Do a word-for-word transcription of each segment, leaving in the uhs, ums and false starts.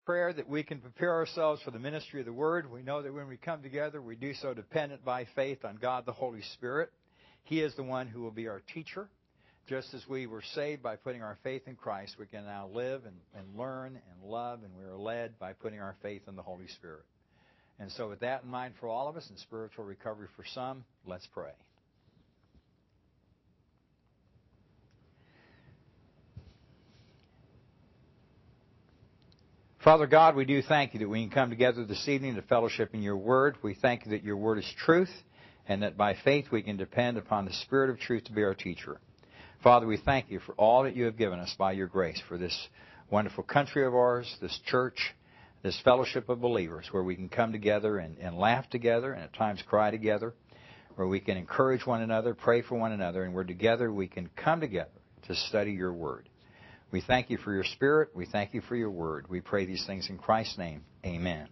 Prayer that we can prepare ourselves for the ministry of the Word. We know that when we come together, we do so dependent by faith on God the Holy Spirit. He is the one who will be our teacher. Just as we were saved by putting our faith in Christ, we can now live and, and learn and love, and we are led by putting our faith in the Holy Spirit. And so with that in mind for all of us and spiritual recovery for some, let's pray. Father God, we do thank you that we can come together this evening to fellowship in your word. We thank you that your word is truth, and that by faith we can depend upon the Spirit of truth to be our teacher. Father, we thank you for all that you have given us by your grace, for this wonderful country of ours, this church, this fellowship of believers, where we can come together and, and laugh together and at times cry together, where we can encourage one another, pray for one another, and where together we can come together to study your word. We thank you for your Spirit. We thank you for your word. We pray these things in Christ's name. Amen.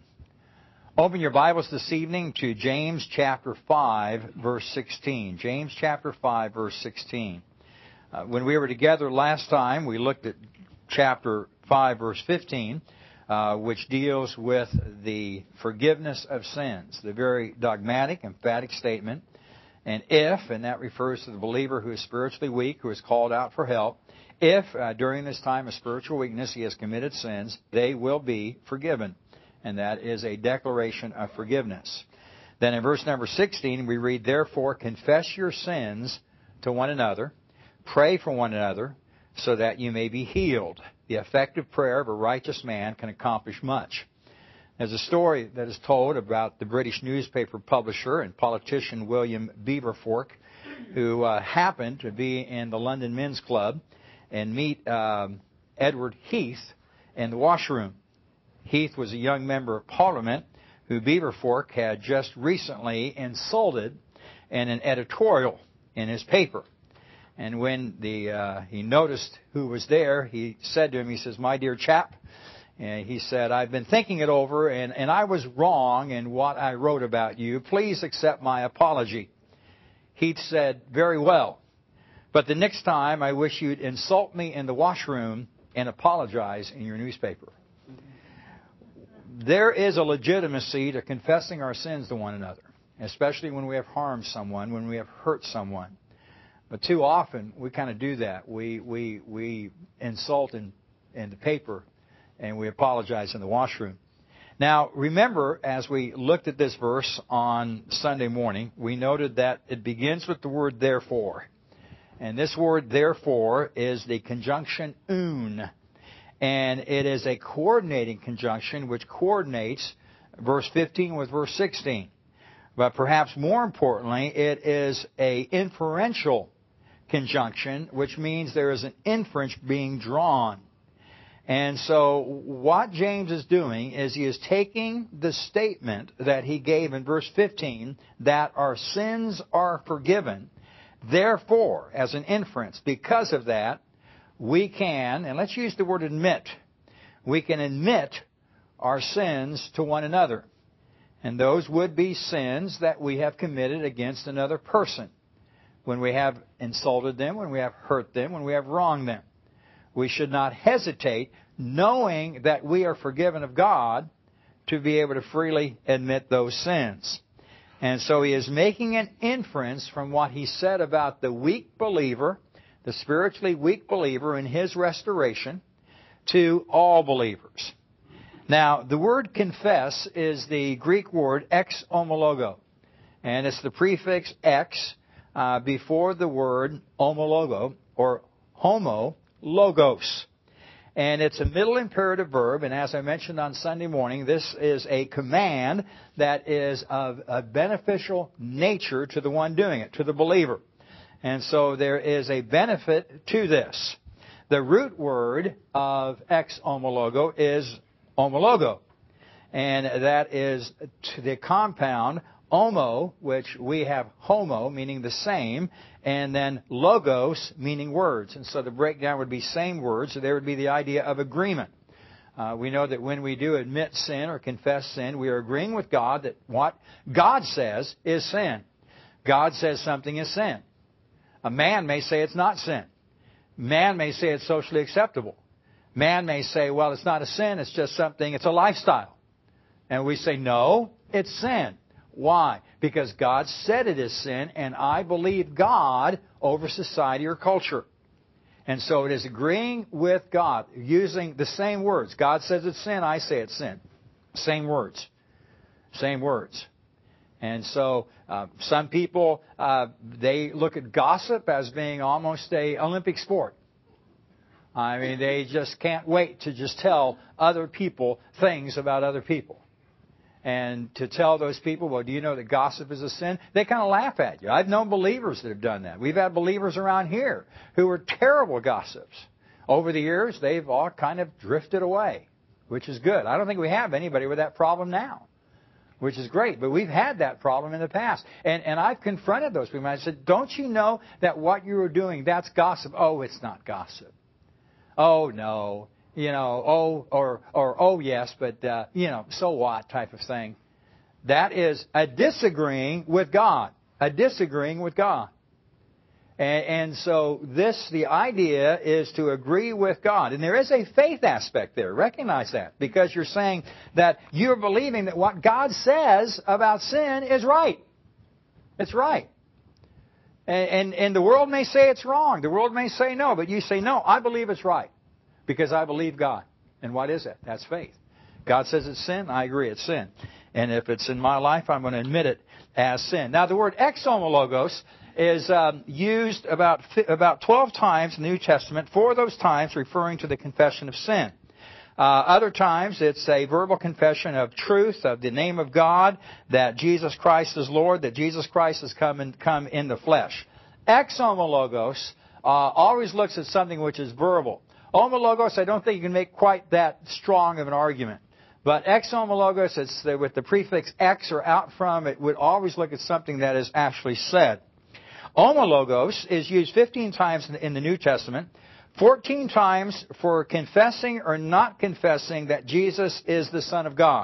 Open your Bibles this evening to James chapter five, verse sixteen. James chapter five, verse sixteen. Uh, when we were together last time, we looked at chapter five, verse fifteen, uh, which deals with the forgiveness of sins, the very dogmatic, emphatic statement. And if, and that refers to the believer who is spiritually weak, who is called out for help, if uh, during this time of spiritual weakness he has committed sins, they will be forgiven. And that is a declaration of forgiveness. Then in verse number sixteen, we read, "Therefore confess your sins to one another, pray for one another, so that you may be healed. The effective prayer of a righteous man can accomplish much." There's a story that is told about the British newspaper publisher and politician William Beaverfork, who uh, happened to be in the London Men's Club and meet um, Edward Heath in the washroom. Heath was a young member of Parliament who Beaverfork had just recently insulted in an editorial in his paper. And when the uh, he noticed who was there, he said to him, he says, "My dear chap," and he said, "I've been thinking it over, and, and I was wrong in what I wrote about you. Please accept my apology." Heath said, "Very well. But the next time, I wish you'd insult me in the washroom and apologize in your newspaper." There is a legitimacy to confessing our sins to one another, especially when we have harmed someone, when we have hurt someone. But too often, we kind of do that. We we we insult in, in the paper, and we apologize in the washroom. Now, remember, as we looked at this verse on Sunday morning, we noted that it begins with the word therefore. And this word, therefore, is the conjunction un. And it is a coordinating conjunction which coordinates verse fifteen with verse sixteen. But perhaps more importantly, it is a inferential conjunction, which means there is an inference being drawn. And so what James is doing is he is taking the statement that he gave in verse fifteen, that our sins are forgiven. Therefore, as an inference, because of that, we can, and let's use the word admit, we can admit our sins to one another. And those would be sins that we have committed against another person. When we have insulted them, when we have hurt them, when we have wronged them. We should not hesitate, knowing that we are forgiven of God, to be able to freely admit those sins. And so he is making an inference from what he said about the weak believer, the spiritually weak believer in his restoration, to all believers. Now, the word confess is the Greek word ex homologo. And it's the prefix ex uh, before the word homologo, or homo logos. And it's a middle imperative verb, and as I mentioned on Sunday morning, this is a command that is of a beneficial nature to the one doing it, to the believer. And so there is a benefit to this. The root word of ex homologo is homologo, and that is to the compound homo, which we have homo, meaning the same, and then logos, meaning words. And so the breakdown would be same words, so there would be the idea of agreement. Uh, we know that when we do admit sin or confess sin, we are agreeing with God that what God says is sin. God says something is sin. A man may say it's not sin. Man may say it's socially acceptable. Man may say, well, it's not a sin, it's just something, it's a lifestyle. And we say, no, it's sin. Why? Because God said it is sin, and I believe God over society or culture. And so it is agreeing with God, using the same words. God says it's sin, I say it's sin. Same words. Same words. And so uh, some people, uh, they look at gossip as being almost a Olympic sport. I mean, they just can't wait to just tell other people things about other people. And to tell those people, well, do you know that gossip is a sin? They kind of laugh at you. I've known believers that have done that. We've had believers around here who were terrible gossips. Over the years, they've all kind of drifted away, which is good. I don't think we have anybody with that problem now, which is great. But we've had that problem in the past. And, and I've confronted those people. I said, don't you know that what you were doing, that's gossip? Oh, it's not gossip. Oh, no. You know, oh, or, or oh, yes, but, uh, you know, so what type of thing. That is a disagreeing with God. A disagreeing with God. And, and so this, the idea is to agree with God. And there is a faith aspect there. Recognize that. Because you're saying that you're believing that what God says about sin is right. It's right. And, and, and the world may say it's wrong. The world may say no. But you say, no, I believe it's right. Because I believe God. And what is that? That's faith. God says it's sin. I agree, it's sin. And if it's in my life, I'm going to admit it as sin. Now, the word exomologos is um, used about about twelve times in the New Testament, four of those times referring to the confession of sin. Uh, other times, it's a verbal confession of truth, of the name of God, that Jesus Christ is Lord, that Jesus Christ has come in, come in the flesh. Exomologos uh, always looks at something which is verbal. Homologos, I don't think you can make quite that strong of an argument. But exomologos, it's the, with the prefix ex or out from, it would always look at something that is actually said. Homologos is used fifteen times in, in the New Testament, fourteen times for confessing or not confessing that Jesus is the Son of God,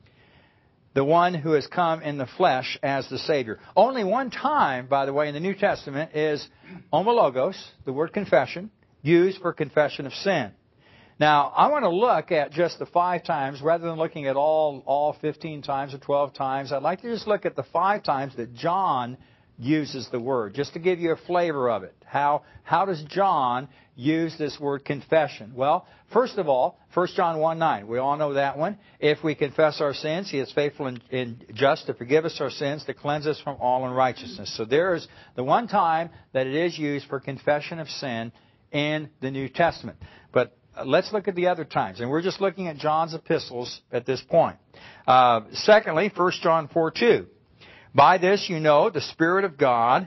the one who has come in the flesh as the Savior. Only one time, by the way, in the New Testament is homologos, the word confession, used for confession of sin. Now, I want to look at just the five times rather than looking at all, all fifteen times or twelve times. I'd like to just look at the five times that John uses the word, just to give you a flavor of it. How, how does John use this word confession? Well, first of all, First John one nine. We all know that one. If we confess our sins, He is faithful and, and just to forgive us our sins, to cleanse us from all unrighteousness. So there is the one time that it is used for confession of sin in the New Testament. But let's look at the other times. And we're just looking at John's epistles at this point. Uh, secondly, First John four two. By this you know the Spirit of God,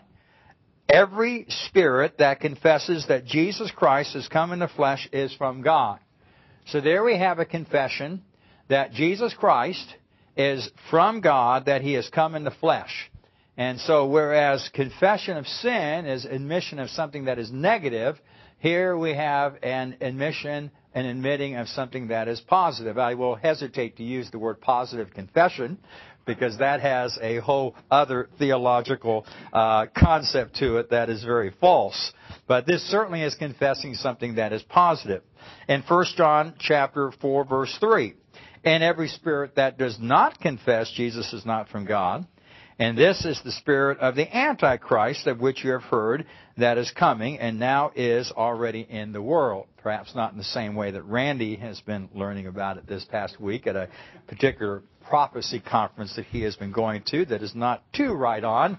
every spirit that confesses that Jesus Christ has come in the flesh is from God. So there we have a confession that Jesus Christ is from God, that He has come in the flesh. And so whereas confession of sin is admission of something that is negative, here we have an admission, an admitting of something that is positive. I will hesitate to use the word positive confession because that has a whole other theological uh, concept to it that is very false. But this certainly is confessing something that is positive. In First John chapter four, verse three, and every spirit that does not confess Jesus is not from God. And this is the spirit of the Antichrist, of which you have heard, that is coming and now is already in the world. Perhaps not in the same way that Randy has been learning about it this past week at a particular prophecy conference that he has been going to that is not too right on.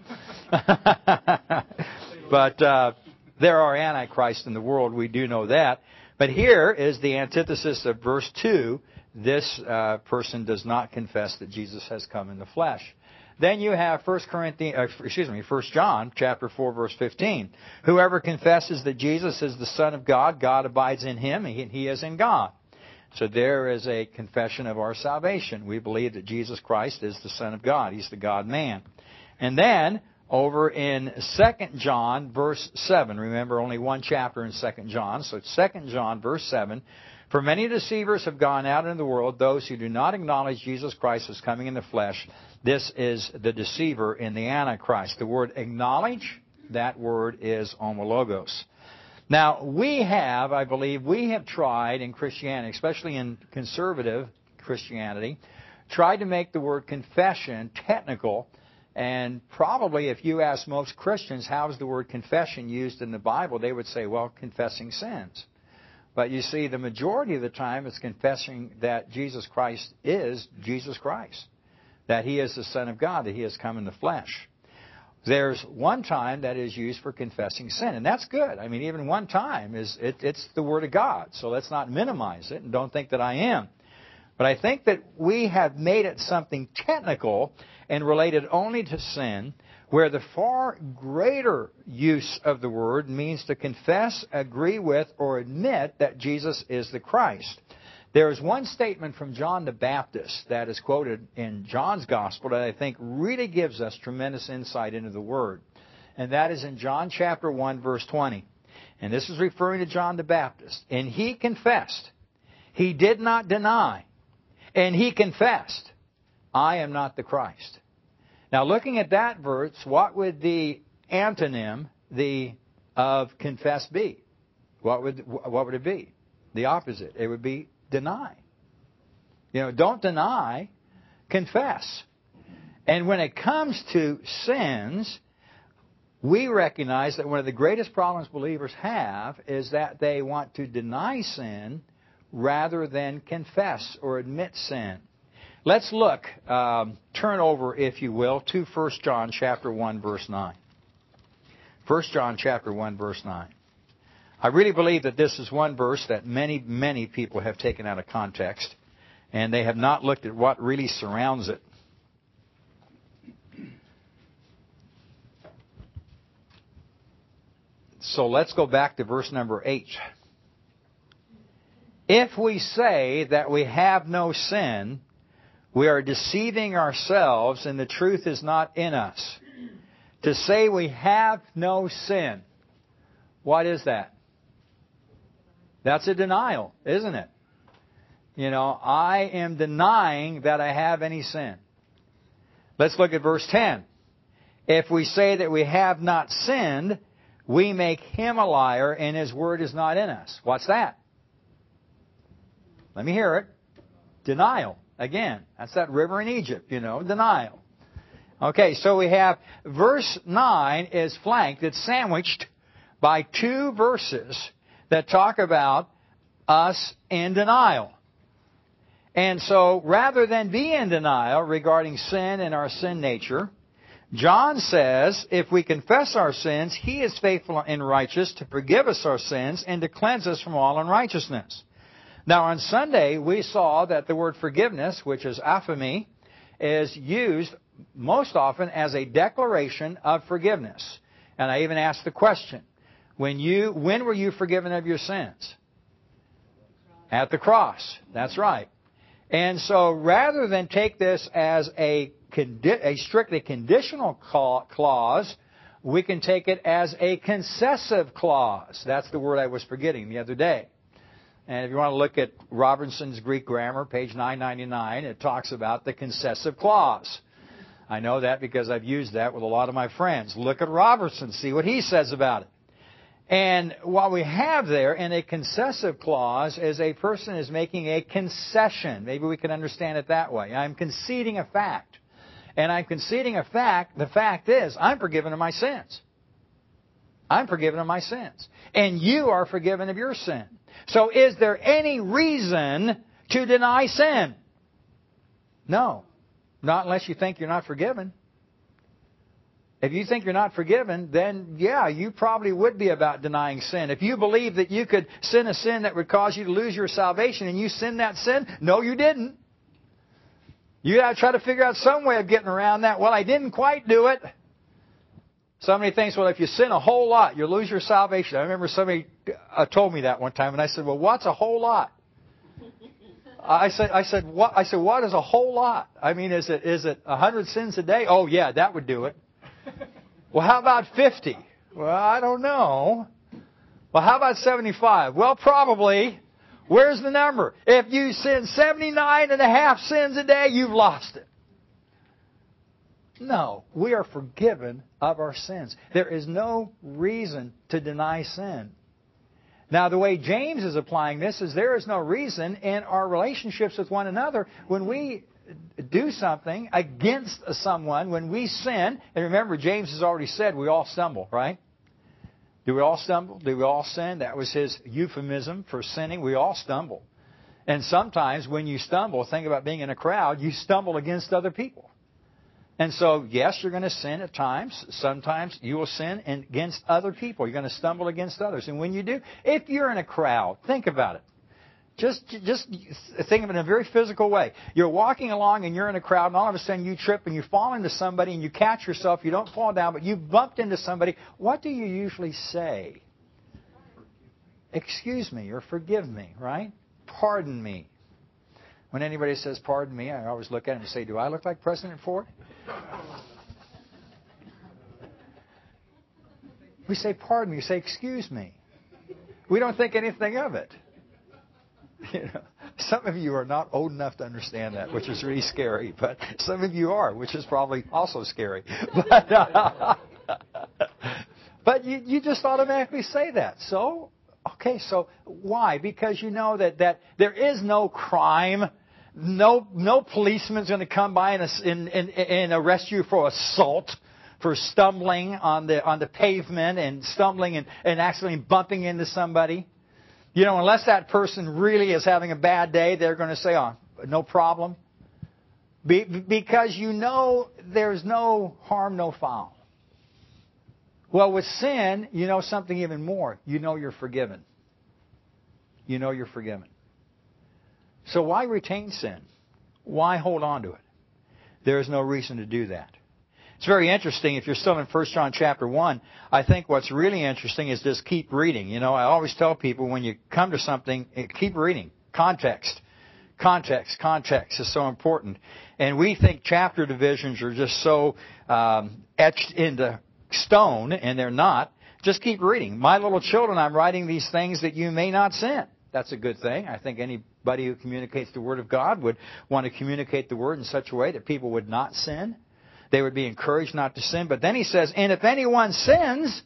But uh, there are antichrists in the world, we do know that. But here is the antithesis of verse two. This uh, person does not confess that Jesus has come in the flesh. Then you have First Corinthians, uh, excuse me, First John chapter four, verse fifteen. Whoever confesses that Jesus is the Son of God, God abides in him, and he is in God. So there is a confession of our salvation. We believe that Jesus Christ is the Son of God. He's the God-man. And then over in Second John, verse seven. Remember, only one chapter in Second John. So Second John, verse seven. For many deceivers have gone out into the world, those who do not acknowledge Jesus Christ as coming in the flesh. This is the deceiver in the Antichrist. The word acknowledge, that word is homologos. Now, we have, I believe, we have tried in Christianity, especially in conservative Christianity, tried to make the word confession technical. And probably if you ask most Christians how is the word confession used in the Bible, they would say, well, confessing sins. But you see, the majority of the time it's confessing that Jesus Christ is Jesus Christ, that He is the Son of God, that He has come in the flesh. There's one time that is used for confessing sin, and that's good. I mean, even one time, is it, it's the Word of God, so let's not minimize it and don't think that I am. But I think that we have made it something technical and related only to sin, where the far greater use of the word means to confess, agree with, or admit that Jesus is the Christ. There is one statement from John the Baptist that is quoted in John's Gospel that I think really gives us tremendous insight into the Word. And that is in John chapter one, verse twenty. And this is referring to John the Baptist. And he confessed. He did not deny. And he confessed, I am not the Christ. Now, looking at that verse, what would the antonym the of confess be? What would what would it be? The opposite. It would be deny. You know, don't deny, confess. And when it comes to sins, we recognize that one of the greatest problems believers have is that they want to deny sin rather than confess or admit sin. Let's look, um, turn over, if you will, to First John chapter one, verse nine. First John chapter one, verse nine. I really believe that this is one verse that many, many people have taken out of context, and they have not looked at what really surrounds it. So let's go back to verse number eight. If we say that we have no sin, we are deceiving ourselves and the truth is not in us. To say we have no sin, what is that? That's a denial, isn't it? You know, I am denying that I have any sin. Let's look at verse ten. If we say that we have not sinned, we make Him a liar and His word is not in us. What's that? Let me hear it. Denial. Again, that's that river in Egypt, you know, denial. Okay, so we have verse nine is flanked, it's sandwiched by two verses that talk about us in denial. And so rather than be in denial regarding sin and our sin nature, John says if we confess our sins, He is faithful and righteous to forgive us our sins and to cleanse us from all unrighteousness. Now, on Sunday, we saw that the word forgiveness, which is aphiemi, is used most often as a declaration of forgiveness. And I even asked the question, when you, when were you forgiven of your sins? At the cross. That's right. And so rather than take this as a, a strictly conditional clause, we can take it as a concessive clause. That's the word I was forgetting the other day. And if you want to look at Robertson's Greek grammar, page nine ninety-nine, it talks about the concessive clause. I know that because I've used that with a lot of my friends. Look at Robertson, see what he says about it. And what we have there in a concessive clause is a person is making a concession. Maybe we can understand it that way. I'm conceding a fact. And I'm conceding a fact. The fact is, I'm forgiven of my sins. I'm forgiven of my sins. And you are forgiven of your sin. So is there any reason to deny sin? No. Not unless you think you're not forgiven. If you think you're not forgiven, then yeah, you probably would be about denying sin. If you believe that you could sin a sin that would cause you to lose your salvation and you sin that sin, no, you didn't. You got to try to figure out some way of getting around that. Well, I didn't quite do it. Somebody thinks, well, if you sin a whole lot, you'll lose your salvation. I remember somebody uh, told me that one time, and I said, well, what's a whole lot? I said, I said, what? I said, what is a whole lot? I mean, is it is it a hundred sins a day? Oh, yeah, that would do it. Well, how about fifty? Well, I don't know. Well, how about seventy-five? Well, probably. Where's the number? If you sin seventy-nine and a half sins a day, you've lost it. No, we are forgiven of our sins. There is no reason to deny sin. Now, the way James is applying this is there is no reason in our relationships with one another when we do something against someone, when we sin, and remember, James has already said we all stumble, right? Do we all stumble? Do we all sin? That was his euphemism for sinning. We all stumble. And sometimes when you stumble, think about being in a crowd, you stumble against other people. And so, yes, you're going to sin at times. Sometimes you will sin against other people. You're going to stumble against others. And when you do, if you're in a crowd, think about it. Just, just think of it in a very physical way. You're walking along and you're in a crowd, and all of a sudden you trip and you fall into somebody and you catch yourself. You don't fall down, but you bumped into somebody. What do you usually say? Excuse me or forgive me, right? Pardon me. When anybody says pardon me, I always look at them and say, do I look like President Ford? We say pardon me. You say excuse me. We don't think anything of it. You know, some of you are not old enough to understand that, which is really scary. But some of you are, which is probably also scary. But, uh, but you, you just automatically say that. So, okay, so why? Because you know that, that there is no crime. No, no policeman's going to come by and, and, and, and arrest you for assault, for stumbling on the on the pavement and stumbling and, and accidentally bumping into somebody. You know, unless that person really is having a bad day, they're going to say, oh, no problem. Be, because you know there's no harm, no foul. Well, with sin, you know something even more. You know you're forgiven. You know you're forgiven. So why retain sin? Why hold on to it? There is no reason to do that. It's very interesting. If you're still in First John chapter one, I think what's really interesting is just keep reading. You know, I always tell people when you come to something, keep reading. Context. Context. Context is so important. And we think chapter divisions are just so um, etched into stone, and they're not. Just keep reading. My little children, I'm writing these things that you may not sin. That's a good thing. I think anybody who communicates the Word of God would want to communicate the Word in such a way that people would not sin. They would be encouraged not to sin. But then he says, and if anyone sins,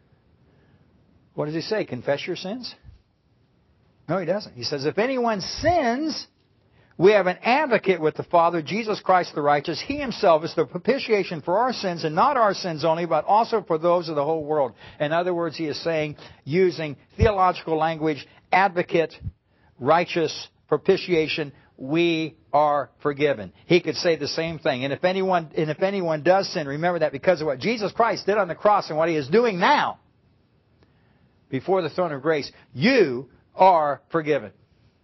what does he say? Confess your sins? No, he doesn't. He says, if anyone sins, we have an advocate with the Father, Jesus Christ the righteous. He himself is the propitiation for our sins, and not our sins only, but also for those of the whole world. In other words, he is saying, using theological language, advocate, righteous, propitiation, we are forgiven. He could say the same thing. And if anyone, and if anyone does sin, remember that because of what Jesus Christ did on the cross and what he is doing now before the throne of grace, you are forgiven.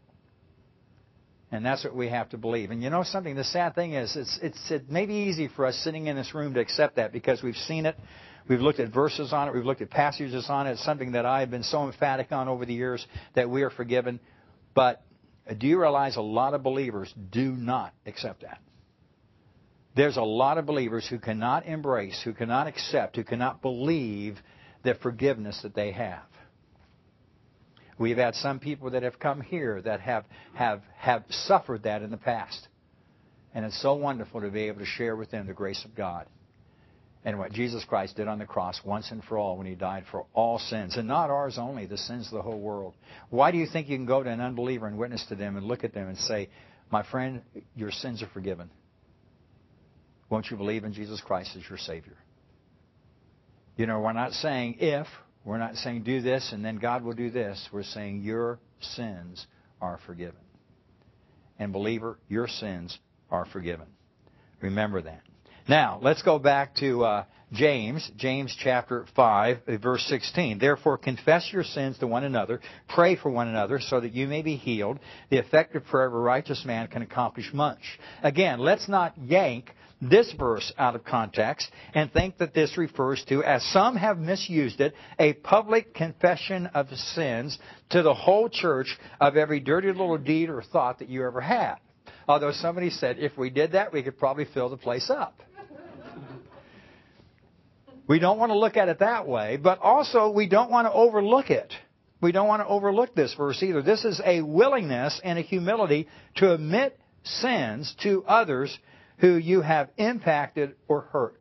And that's what we have to believe. And you know something? The sad thing is, it's, it's it may be easy for us sitting in this room to accept that because we've seen it. We've looked at verses on it. We've looked at passages on it. It's something that I have been so emphatic on over the years that we are forgiven. But do you realize a lot of believers do not accept that? There's a lot of believers who cannot embrace, who cannot accept, who cannot believe the forgiveness that they have. We've had some people that have come here that have, have, have suffered that in the past. And it's so wonderful to be able to share with them the grace of God and what Jesus Christ did on the cross once and for all when he died for all sins. And not ours only, the sins of the whole world. Why do you think you can go to an unbeliever and witness to them and look at them and say, my friend, your sins are forgiven. Won't you believe in Jesus Christ as your Savior? You know, we're not saying if, we're not saying do this and then God will do this. We're saying your sins are forgiven. And believer, your sins are forgiven. Remember that. Now, let's go back to uh, James, James chapter five, verse sixteen. Therefore, confess your sins to one another, pray for one another, so that you may be healed. The effective prayer of a righteous man can accomplish much. Again, let's not yank this verse out of context and think that this refers to, as some have misused it, a public confession of sins to the whole church of every dirty little deed or thought that you ever had. Although somebody said if we did that, we could probably fill the place up. We don't want to look at it that way, but also we don't want to overlook it. We don't want to overlook this verse either. This is a willingness and a humility to admit sins to others who you have impacted or hurt.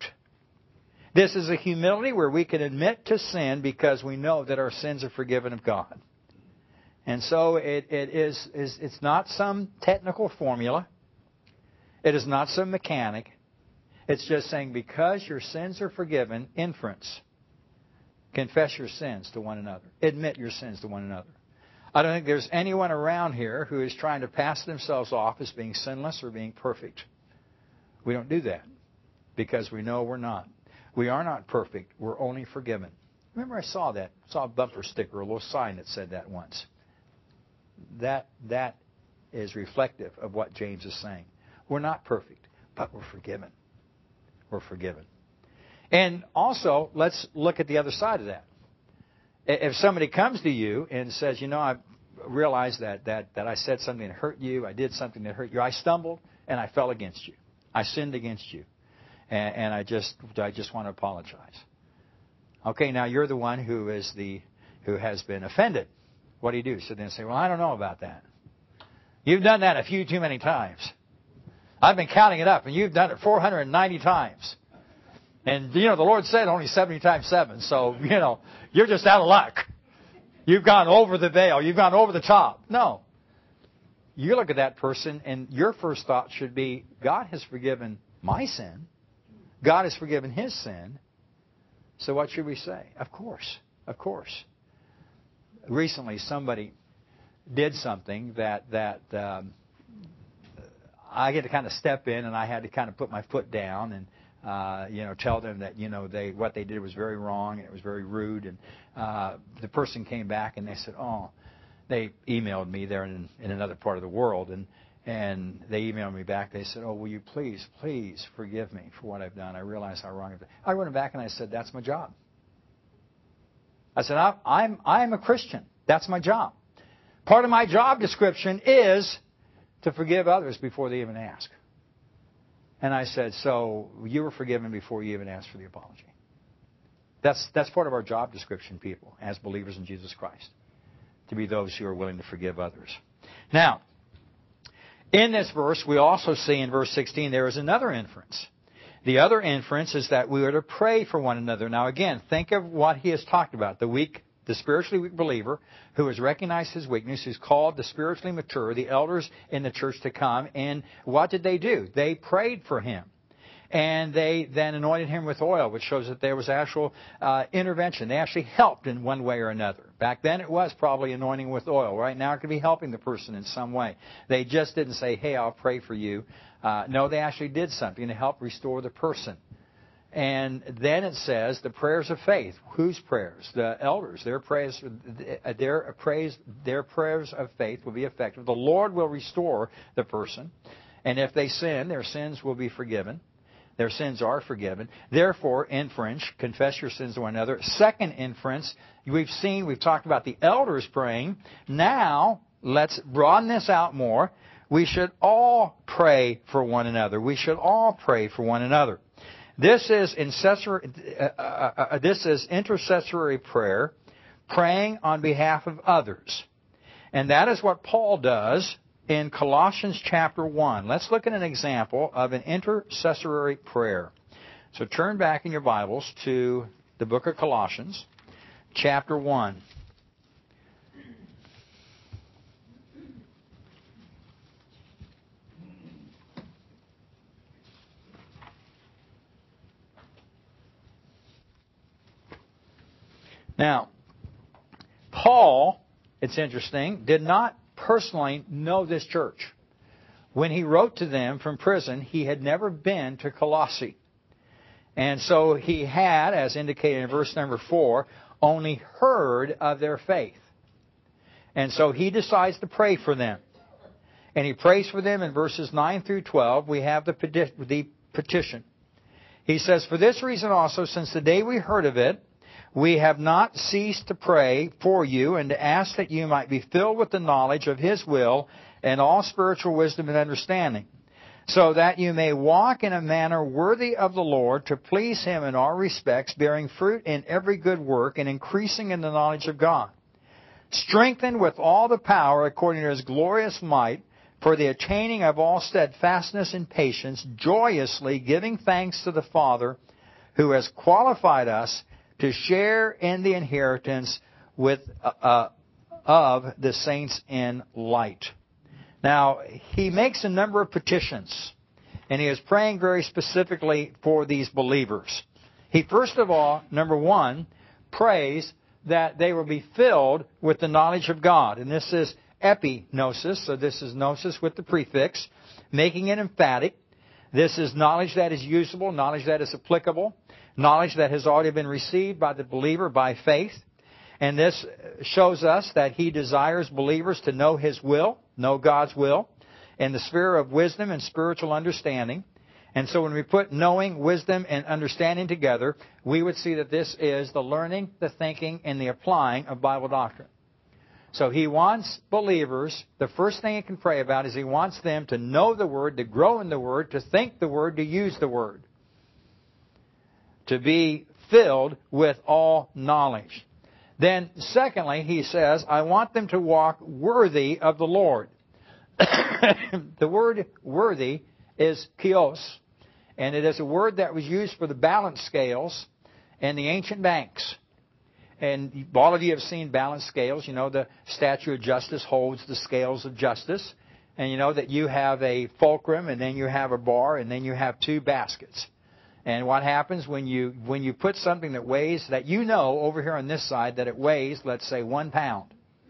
This is a humility where we can admit to sin because we know that our sins are forgiven of God. And so it, it is, is, it's not some technical formula. It is not some mechanic. It's just saying because your sins are forgiven, inference. Confess your sins to one another. Admit your sins to one another. I don't think there's anyone around here who is trying to pass themselves off as being sinless or being perfect. We don't do that because we know we're not. We are not perfect. We're only forgiven. Remember I saw that. I saw a bumper sticker, a little sign that said that once. That, that is reflective of what James is saying. We're not perfect, but we're forgiven. We're forgiven. And also, let's look at the other side of that. If somebody comes to you and says, you know, I realized that, that, that I said something that hurt you, I did something that hurt you, I stumbled and I fell against you. I sinned against you. And, and I just I just want to apologize. Okay, now you're the one who is the who has been offended. What do you do? So then say, well, I don't know about that. You've done that a few too many times. I've been counting it up, and you've done it four hundred ninety times. And, you know, the Lord said only seventy times seven, so, you know, you're just out of luck. You've gone over the veil. You've gone over the top. No. You look at that person, and your first thought should be, God has forgiven my sin. God has forgiven his sin. So what should we say? Of course. Of course. Recently, somebody did something that that um, I had to kind of step in, and I had to kind of put my foot down and uh, you know tell them that you know they what they did was very wrong and it was very rude. And uh, the person came back and they said, "Oh," they emailed me. They're in, in another part of the world, and and they emailed me back. They said, "Oh, will you please, please forgive me for what I've done? I realize how wrong I've done." I went back and I said, "That's my job." I said, I'm, I'm a Christian. That's my job. Part of my job description is to forgive others before they even ask. And I said, so you were forgiven before you even asked for the apology. That's, that's part of our job description, people, as believers in Jesus Christ, to be those who are willing to forgive others. Now, in this verse, we also see in verse sixteen, there is another inference. The other inference is that we are to pray for one another. Now again, think of what he has talked about. The weak, the spiritually weak believer who has recognized his weakness, who's called the spiritually mature, the elders in the church to come. And what did they do? They prayed for him. And they then anointed him with oil, which shows that there was actual uh, intervention. They actually helped in one way or another. Back then it was probably anointing with oil. Right now it could be helping the person in some way. They just didn't say, hey, I'll pray for you. Uh, no, they actually did something to help restore the person. And then it says the prayers of faith. Whose prayers? The elders. Their prayers, their praise, their prayers of faith will be effective. The Lord will restore the person. And if they sin, their sins will be forgiven. Their sins are forgiven. Therefore, inference, confess your sins to one another. Second inference, we've seen, we've talked about the elders praying. Now, let's broaden this out more. We should all pray for one another. We should all pray for one another. This is intercessory, uh, uh, uh, this is intercessory prayer, praying on behalf of others. And that is what Paul does in Colossians chapter one. Let's look at an example of an intercessory prayer. So turn back in your Bibles to the book of Colossians, chapter one. Now, Paul, it's interesting, did not personally know this church. When he wrote to them from prison, he had never been to Colossae. And so he had, as indicated in verse number four, only heard of their faith. And so he decides to pray for them. And he prays for them in verses nine through twelve. We have the petition. He says, "For this reason also, since the day we heard of it, we have not ceased to pray for you and to ask that you might be filled with the knowledge of His will and all spiritual wisdom and understanding, so that you may walk in a manner worthy of the Lord, to please Him in all respects, bearing fruit in every good work and increasing in the knowledge of God, strengthened with all the power according to His glorious might, for the attaining of all steadfastness and patience, joyously giving thanks to the Father who has qualified us to share in the inheritance with uh, of the saints in light. Now, he makes a number of petitions, and he is praying very specifically for these believers. He, first of all, number one, prays that they will be filled with the knowledge of God. And this is epignosis, so this is gnosis with the prefix, making it emphatic. This is knowledge that is usable, knowledge that is applicable, knowledge that has already been received by the believer by faith. And this shows us that he desires believers to know his will, know God's will, in the sphere of wisdom and spiritual understanding. And so when we put knowing, wisdom, and understanding together, we would see that this is the learning, the thinking, and the applying of Bible doctrine. So he wants believers, the first thing he can pray about is he wants them to know the Word, to grow in the Word, to think the Word, to use the Word. To be filled with all knowledge. Then, secondly, he says, I want them to walk worthy of the Lord. The word worthy is kios, and it is a word that was used for the balance scales in the ancient banks. And all of you have seen balance scales. You know the statue of justice holds the scales of justice. And you know that you have a fulcrum, and then you have a bar, and then you have two baskets. And what happens when you when you put something that weighs, that you know over here on this side that it weighs, let's say, one pound.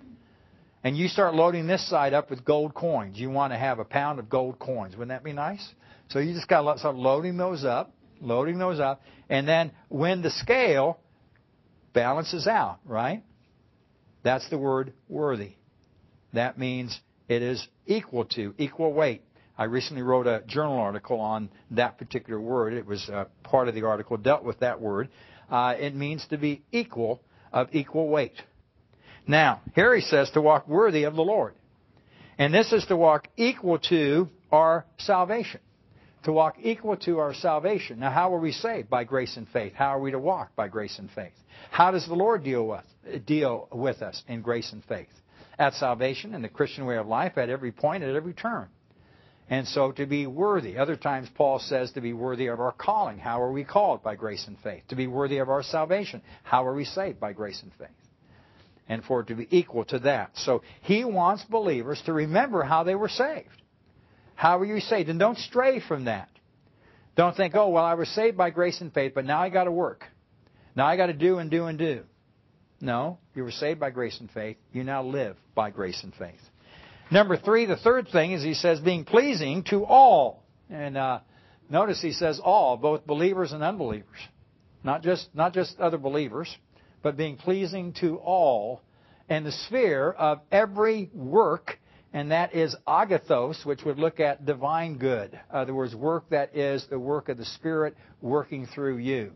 And you start loading this side up with gold coins. You want to have a pound of gold coins. Wouldn't that be nice? So you just got to start loading those up, loading those up. And then when the scale balances out, right? That's the word worthy. That means it is equal to, equal weight. I recently wrote a journal article on that particular word. It was uh, part of the article dealt with that word. Uh, it means to be equal, of equal weight. Now, here he says to walk worthy of the Lord. And this is to walk equal to our salvation. To walk equal to our salvation. Now, how are we saved? By grace and faith. How are we to walk? By grace and faith. How does the Lord deal with, deal with us in grace and faith? At salvation, in the Christian way of life, at every point, at every turn. And so to be worthy. Other times Paul says to be worthy of our calling. How are we called? By grace and faith. To be worthy of our salvation. How are we saved? By grace and faith. And for it to be equal to that. So he wants believers to remember how they were saved. How were you saved? And don't stray from that. Don't think, oh, well, I was saved by grace and faith, but now I got to work. Now I got to do and do and do. No, you were saved by grace and faith. You now live by grace and faith. Number three, the third thing is he says being pleasing to all. And uh, notice he says all, both believers and unbelievers. Not just not just other believers, but being pleasing to all in the sphere of every work, and that is agathos, which would look at divine good. In other words, work that is the work of the Spirit working through you.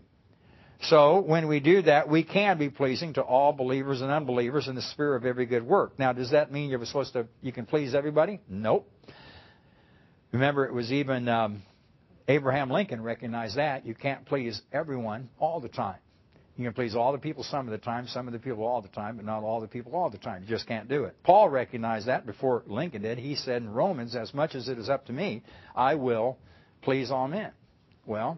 So when we do that, we can be pleasing to all believers and unbelievers in the sphere of every good work. Now, does that mean you're supposed to, you can please everybody? Nope. Remember, it was even um, Abraham Lincoln recognized that. You can't please everyone all the time. You can please all the people some of the time, some of the people all the time, but not all the people all the time. You just can't do it. Paul recognized that before Lincoln did. He said in Romans, as much as it is up to me, I will please all men. Well,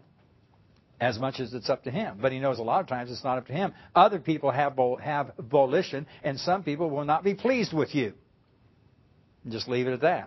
as much as it's up to him. But he knows a lot of times it's not up to him. Other people have have volition, and some people will not be pleased with you. Just leave it at that.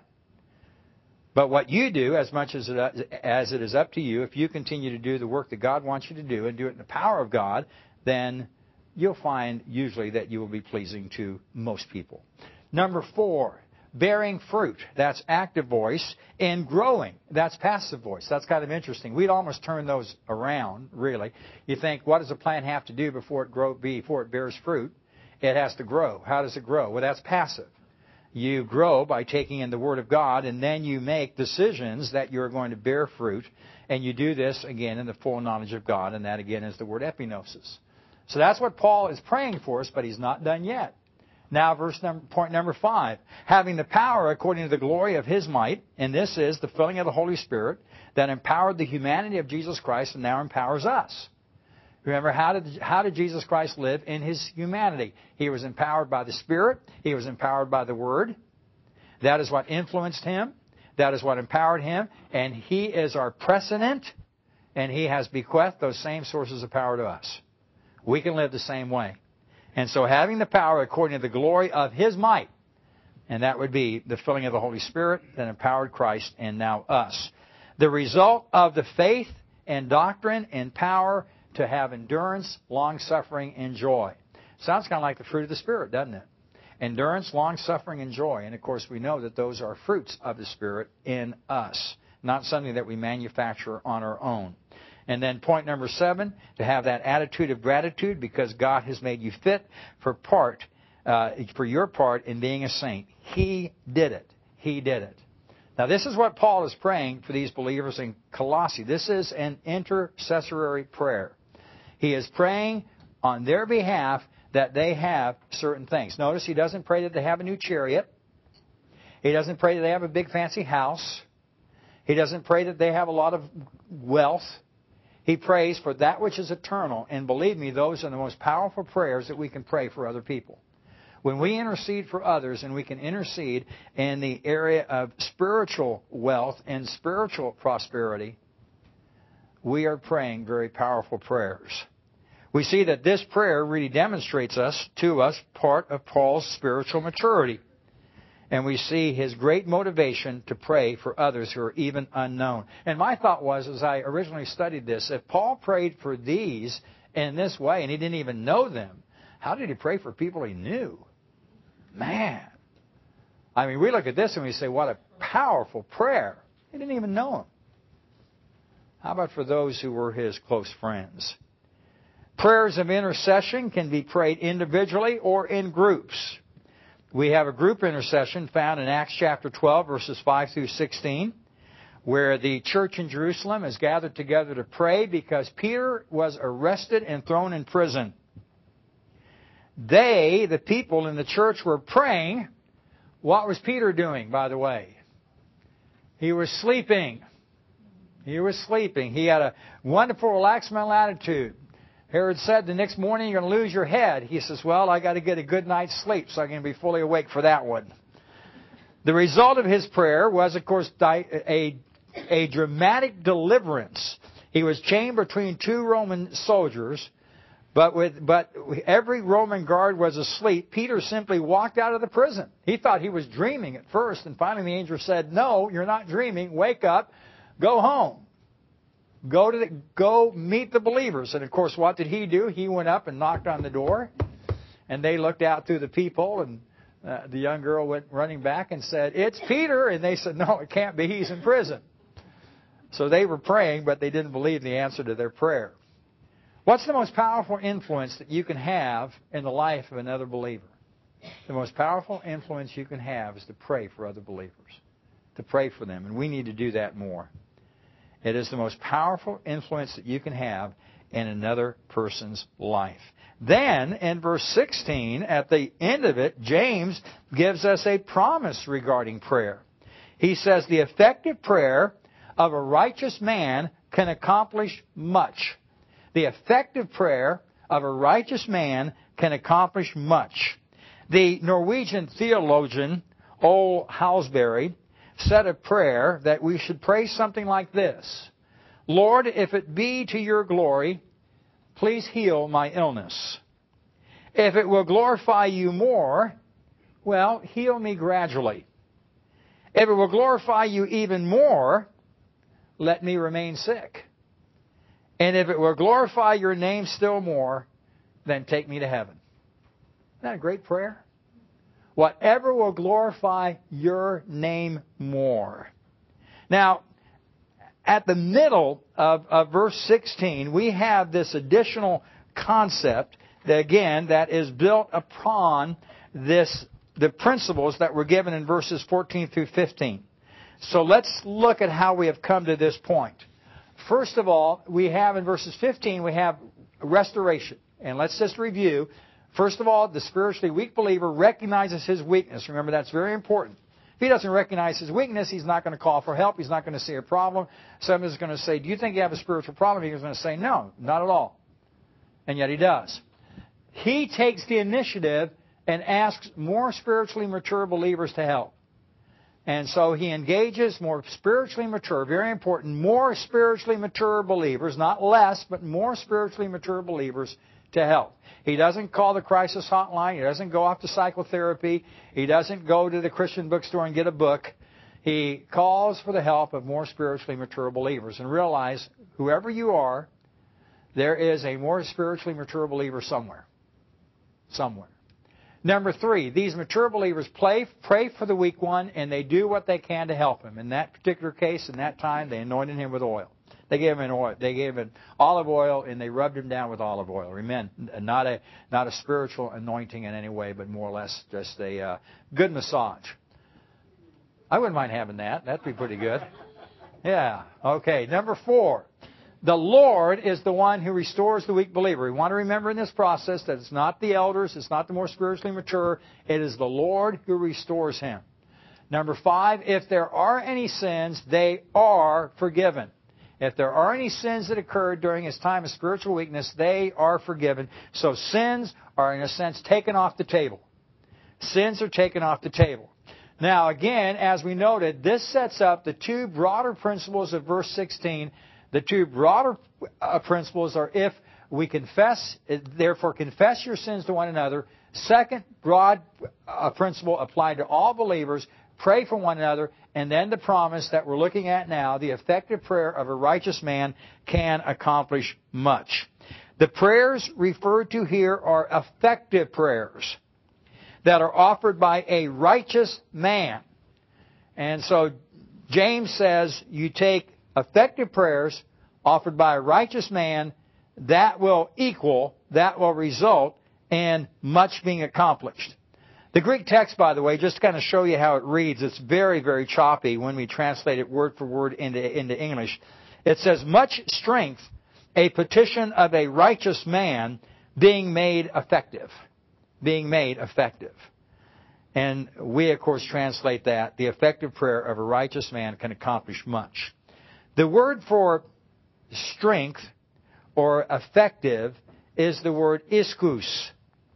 But what you do, as much as it, as it is up to you, if you continue to do the work that God wants you to do and do it in the power of God, then you'll find usually that you will be pleasing to most people. Number four, bearing fruit. That's active voice. And growing. That's passive voice. That's kind of interesting. We'd almost turn those around, really. You think, what does a plant have to do before it grow, before it bears fruit? It has to grow. How does it grow? Well, that's passive. You grow by taking in the Word of God, and then you make decisions that you're going to bear fruit. And you do this, again, in the full knowledge of God, and that, again, is the word epignosis. So that's what Paul is praying for us, but he's not done yet. Now, verse number, point number five. Having the power according to the glory of His might, and this is the filling of the Holy Spirit that empowered the humanity of Jesus Christ and now empowers us. Remember, how did, how did Jesus Christ live in His humanity? He was empowered by the Spirit. He was empowered by the Word. That is what influenced Him. That is what empowered Him. And He is our precedent, and He has bequeathed those same sources of power to us. We can live the same way. And so having the power according to the glory of His might, and that would be the filling of the Holy Spirit that empowered Christ and now us. The result of the faith and doctrine and power to have endurance, long-suffering, and joy. Sounds kind of like the fruit of the Spirit, doesn't it? Endurance, long-suffering, and joy. And, of course, we know that those are fruits of the Spirit in us, not something that we manufacture on our own. And then point number seven, to have that attitude of gratitude because God has made you fit for part, uh, for your part in being a saint. He did it. He did it. Now, this is what Paul is praying for these believers in Colossae. This is an intercessory prayer. He is praying on their behalf that they have certain things. Notice he doesn't pray that they have a new chariot. He doesn't pray that they have a big fancy house. He doesn't pray that they have a lot of wealth. He prays for that which is eternal. And believe me, those are the most powerful prayers that we can pray for other people. When we intercede for others, and we can intercede in the area of spiritual wealth and spiritual prosperity, we are praying very powerful prayers. We see that this prayer really demonstrates us to us part of Paul's spiritual maturity. And we see his great motivation to pray for others who are even unknown. And my thought was, as I originally studied this, if Paul prayed for these in this way, and he didn't even know them, how did he pray for people he knew? Man. I mean, we look at this and we say, what a powerful prayer. He didn't even know him. How about for those who were his close friends? Prayers of intercession can be prayed individually or in groups. We have a group intercession found in Acts chapter twelve, verses five through sixteen, where the church in Jerusalem is gathered together to pray because Peter was arrested and thrown in prison. They, the people in the church, were praying. What was Peter doing, by the way? He was sleeping. He was sleeping. He had a wonderful, relaxed mental attitude. Herod said, the next morning you're going to lose your head. He says, well, I got to get a good night's sleep so I can be fully awake for that one. The result of his prayer was, of course, a, a dramatic deliverance. He was chained between two Roman soldiers, but with but every Roman guard was asleep. Peter simply walked out of the prison. He thought he was dreaming at first, and finally the angel said, no, you're not dreaming. Wake up. Go home. Go to the, go meet the believers. And, of course, what did he do? He went up and knocked on the door, and they looked out through the peephole, and uh, the young girl went running back and said, it's Peter. And they said, no, it can't be. He's in prison. So they were praying, but they didn't believe the answer to their prayer. What's the most powerful influence that you can have in the life of another believer? The most powerful influence you can have is to pray for other believers, to pray for them. And we need to do that more. It is the most powerful influence that you can have in another person's life. Then, in verse sixteen, at the end of it, James gives us a promise regarding prayer. He says, the effective prayer of a righteous man can accomplish much. The effective prayer of a righteous man can accomplish much. The Norwegian theologian, Ole Halsbury, said a prayer that we should pray something like this. Lord, if it be to your glory, please heal my illness. If it will glorify you more, well, heal me gradually. If it will glorify you even more, let me remain sick. And if it will glorify your name still more, then take me to heaven. Isn't that a great prayer? Whatever will glorify your name more. Now, at the middle of, of verse sixteen, we have this additional concept that, again, that is built upon this, the principles that were given in verses fourteen through fifteen. So let's look at how we have come to this point. First of all, we have in verses fifteen, we have restoration. And let's just review. First of all, the spiritually weak believer recognizes his weakness. Remember, that's very important. If he doesn't recognize his weakness, he's not going to call for help. He's not going to see a problem. Someone's going to say, do you think you have a spiritual problem? He's going to say, no, not at all. And yet he does. He takes the initiative and asks more spiritually mature believers to help. And so he engages more spiritually mature, very important, more spiritually mature believers, not less, but more spiritually mature believers to help. He doesn't call the crisis hotline. He doesn't go off to psychotherapy. He doesn't go to the Christian bookstore and get a book. He calls for the help of more spiritually mature believers. And realize, whoever you are, there is a more spiritually mature believer somewhere. Somewhere. Number three, these mature believers pray, pray for the weak one, and they do what they can to help him. In that particular case, in that time, they anointed him with oil. They gave him an oil. They gave him olive oil, and they rubbed him down with olive oil. Amen. Not a not a spiritual anointing in any way, but more or less just a uh, good massage. I wouldn't mind having that. That'd be pretty good. Yeah. Okay. Number four. The Lord is the one who restores the weak believer. We want to remember in this process that it's not the elders, it's not the more spiritually mature. It is the Lord who restores him. Number five, if there are any sins, they are forgiven. If there are any sins that occurred during his time of spiritual weakness, they are forgiven. So sins are, in a sense, taken off the table. Sins are taken off the table. Now, again, as we noted, this sets up the two broader principles of verse sixteen. The two broader uh, principles are if we confess, therefore confess your sins to one another. Second broad uh, principle applied to all believers, pray for one another. And then the promise that we're looking at now, the effective prayer of a righteous man can accomplish much. The prayers referred to here are effective prayers that are offered by a righteous man. And so James says you take effective prayers offered by a righteous man, that will equal, that will result in much being accomplished. The Greek text, by the way, just to kind of show you how it reads, it's very, very choppy when we translate it word for word into, into English. It says, much strength, a petition of a righteous man being made effective. Being made effective. And we, of course, translate that, the effective prayer of a righteous man can accomplish much. The word for strength or effective is the word ischus.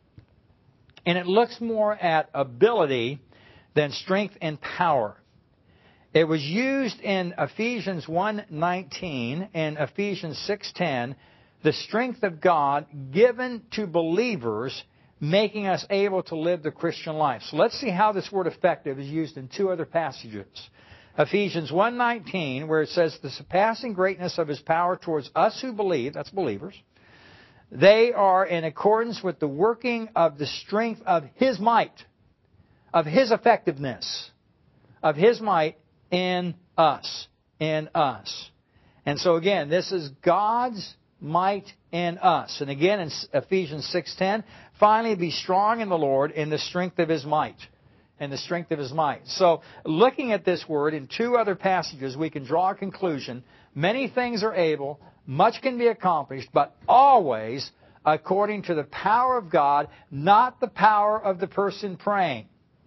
And it looks more at ability than strength and power. It was used in Ephesians one nineteen and Ephesians six ten, the strength of God given to believers, making us able to live the Christian life. So let's see how this word effective is used in two other passages. Ephesians one nineteen, where it says, the surpassing greatness of His power towards us who believe, that's believers, they are in accordance with the working of the strength of His might, of His effectiveness, of His might in us, in us. And so again, this is God's might in us. And again in Ephesians six ten, finally be strong in the Lord in the strength of His might. In the strength of His might. So looking at this word in two other passages, we can draw a conclusion. Many things are able, much can be accomplished, but always according to the power of God, not the power of the person praying.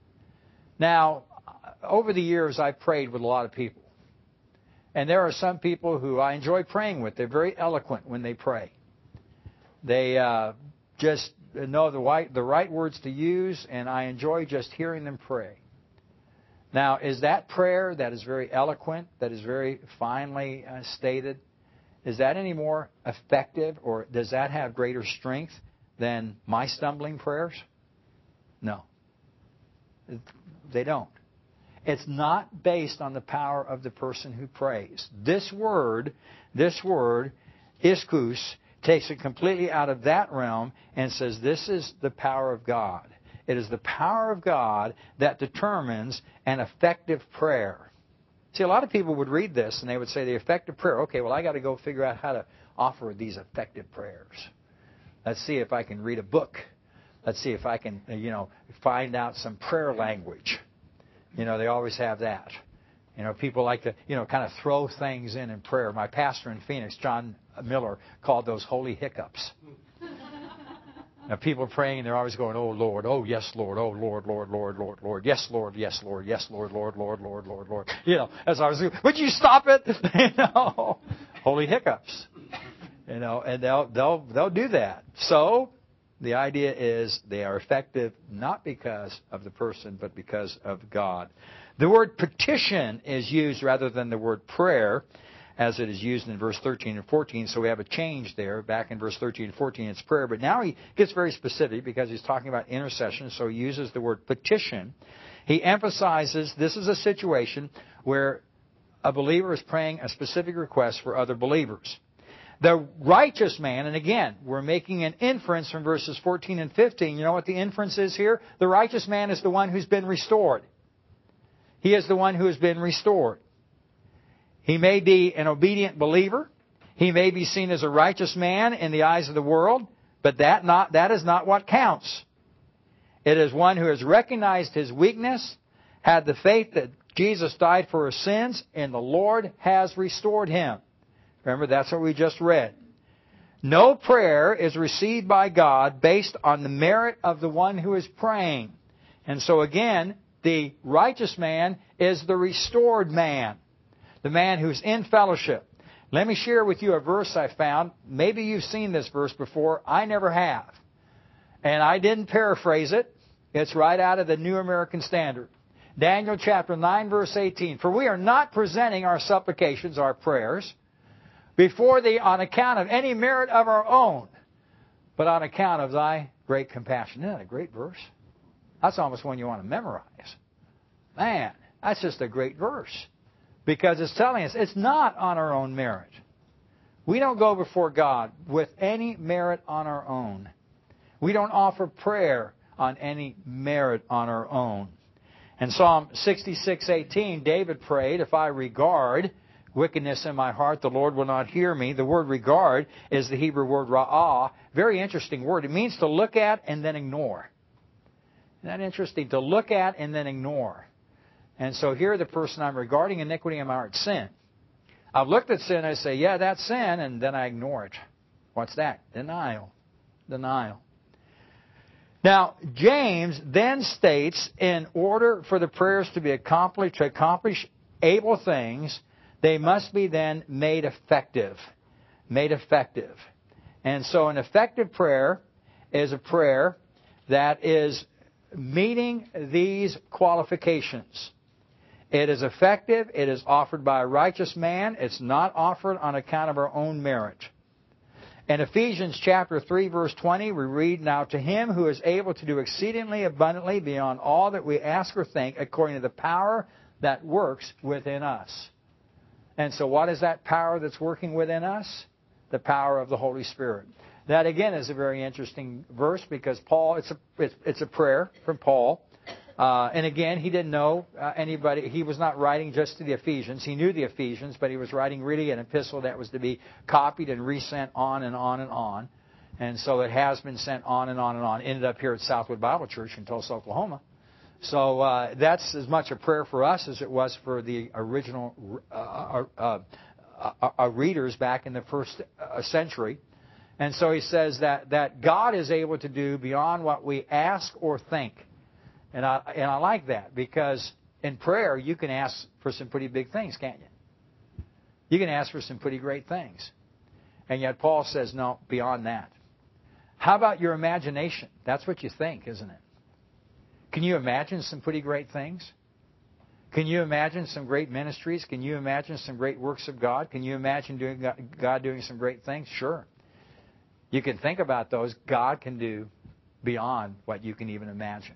Now, over the years, I've prayed with a lot of people. And there are some people who I enjoy praying with. They're very eloquent when they pray. They uh, just know the right, the right words to use, and I enjoy just hearing them pray. Now, is that prayer that is very eloquent, that is very finely uh, stated, is that any more effective, or does that have greater strength than my stumbling prayers? No. They don't. It's not based on the power of the person who prays. This word, this word, ischus, takes it completely out of that realm and says this is the power of God. It is the power of God that determines an effective prayer. See, a lot of people would read this and they would say the effective prayer, okay, well, I got to go figure out how to offer these effective prayers. Let's see if I can read a book. Let's see if I can, you know, find out some prayer language. You know, they always have that. You know, people like to, you know, kind of throw things in in prayer. My pastor in Phoenix, John Miller, called those holy hiccups. Now, people praying, and they're always going, oh, Lord, oh, yes, Lord, oh, Lord, Lord, Lord, Lord, Lord, yes, Lord, yes, Lord, yes, Lord, Lord, Lord, Lord, Lord, Lord. You know, as I was doing, would you stop it? You know, holy hiccups. You know, and they'll, they'll, they'll do that. So, the idea is they are effective not because of the person, but because of God. The word petition is used rather than the word prayer. as it is used in verse thirteen and fourteen. So we have a change there. Back in verse thirteen and fourteen, it's prayer. But now he gets very specific because he's talking about intercession. So he uses the word petition. He emphasizes this is a situation where a believer is praying a specific request for other believers. The righteous man, and again, we're making an inference from verses fourteen and fifteen. You know what the inference is here? The righteous man is the one who's been restored. He is the one who has been restored. He may be an obedient believer. He may be seen as a righteous man in the eyes of the world, but that not that is not what counts. It is one who has recognized his weakness, had the faith that Jesus died for his sins, and the Lord has restored him. Remember, that's what we just read. No prayer is received by God based on the merit of the one who is praying. And so again, the righteous man is the restored man, the man who's in fellowship. Let me share with you a verse I found. Maybe you've seen this verse before. I never have. And I didn't paraphrase it. It's right out of the New American Standard. Daniel chapter nine, verse eighteen. For we are not presenting our supplications, our prayers, before thee on account of any merit of our own, but on account of thy great compassion. Isn't that a great verse? That's almost one you want to memorize. Man, that's just a great verse. Because it's telling us it's not on our own merit. We don't go before God with any merit on our own. We don't offer prayer on any merit on our own. In Psalm sixty-six eighteen, David prayed, if I regard wickedness in my heart, the Lord will not hear me. The word regard is the Hebrew word ra'ah. Very interesting word. It means to look at and then ignore. Isn't that interesting? To look at and then ignore. And so here the person I'm regarding iniquity in my heart, sin. I've looked at sin and I say, yeah, that's sin, and then I ignore it. What's that? Denial. Denial. Now, James then states, in order for the prayers to be accomplished, to accomplish able things, they must be then made effective. Made effective. And so an effective prayer is a prayer that is meeting these qualifications. It is effective. It is offered by a righteous man. It's not offered on account of our own merit. In Ephesians chapter three, verse twenty, we read, Now to him who is able to do exceedingly abundantly beyond all that we ask or think, according to the power that works within us. And so what is that power that's working within us? The power of the Holy Spirit. That again is a very interesting verse because Paul, it's a, it's, it's a prayer from Paul. Uh, and again, he didn't know uh, anybody. He was not writing just to the Ephesians. He knew the Ephesians, but he was writing really an epistle that was to be copied and resent on and on and on. And so it has been sent on and on and on. Ended up here at Southwood Bible Church in Tulsa, Oklahoma. So uh, that's as much a prayer for us as it was for the original uh, uh, uh, uh, readers back in the first uh, century. And so he says that, that God is able to do beyond what we ask or think. And I, and I like that because in prayer you can ask for some pretty big things, can't you? You can ask for some pretty great things. And yet Paul says, no, beyond that. How about your imagination? That's what you think, isn't it? Can you imagine some pretty great things? Can you imagine some great ministries? Can you imagine some great works of God? Can you imagine doing God doing some great things? Sure. You can think about those. God can do beyond what you can even imagine.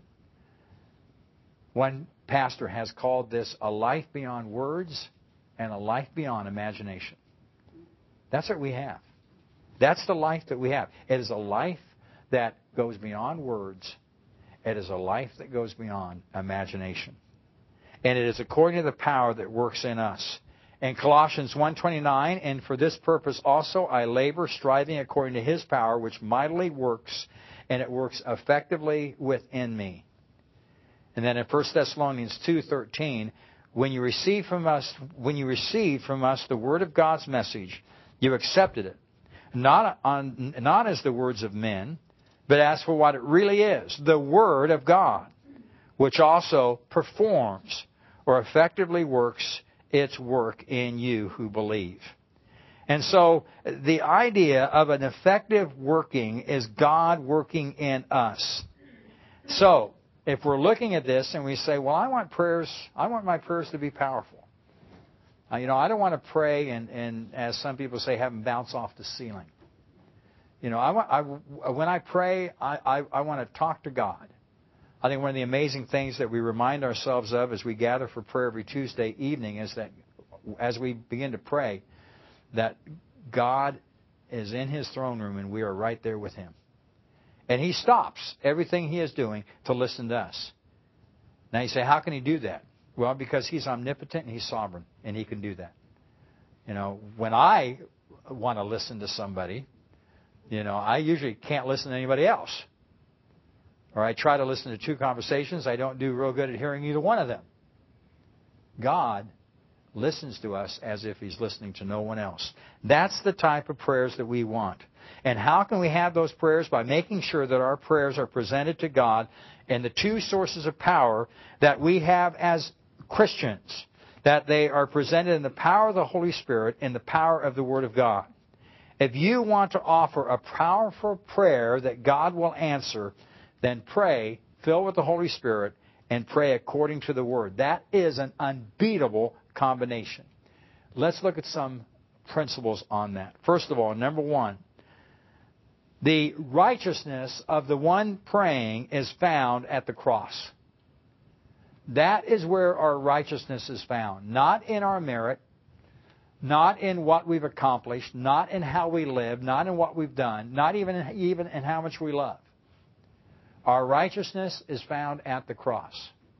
One pastor has called this a life beyond words and a life beyond imagination. That's what we have. That's the life that we have. It is a life that goes beyond words. It is a life that goes beyond imagination. And it is according to the power that works in us. In Colossians one twenty-nine, and for this purpose also I labor, striving according to His power, which mightily works, and it works effectively within me. And then in First Thessalonians two thirteen, when you receive from us, when you received from us the word of God's message, you accepted it, not on, not as the words of men, but as for what it really is, the Word of God, which also performs or effectively works its work in you who believe. And so the idea of an effective working is God working in us. So if we're looking at this and we say, well, I want prayers, I want my prayers to be powerful. Uh, you know, I don't want to pray and, and, as some people say, have them bounce off the ceiling. You know, I want, I, when I pray, I, I, I want to talk to God. I think one of the amazing things that we remind ourselves of as we gather for prayer every Tuesday evening is that as we begin to pray, that God is in His throne room and we are right there with Him. And He stops everything He is doing to listen to us. Now you say, how can He do that? Well, because He's omnipotent and He's sovereign, and He can do that. You know, when I want to listen to somebody, you know, I usually can't listen to anybody else. Or I try to listen to two conversations. I don't do real good at hearing either one of them. God listens to us as if He's listening to no one else. That's the type of prayers that we want. And how can we have those prayers? By making sure that our prayers are presented to God in the two sources of power that we have as Christians. That they are presented in the power of the Holy Spirit and the power of the Word of God. If you want to offer a powerful prayer that God will answer, then pray, fill with the Holy Spirit, and pray according to the Word. That is an unbeatable combination. Let's look at some principles on that. First of all, number one, the righteousness of the one praying is found at the cross. That is where our righteousness is found. Not in our merit, not in what we've accomplished, not in how we live, not in what we've done, not even in, even in how much we love. Our righteousness is found at the cross.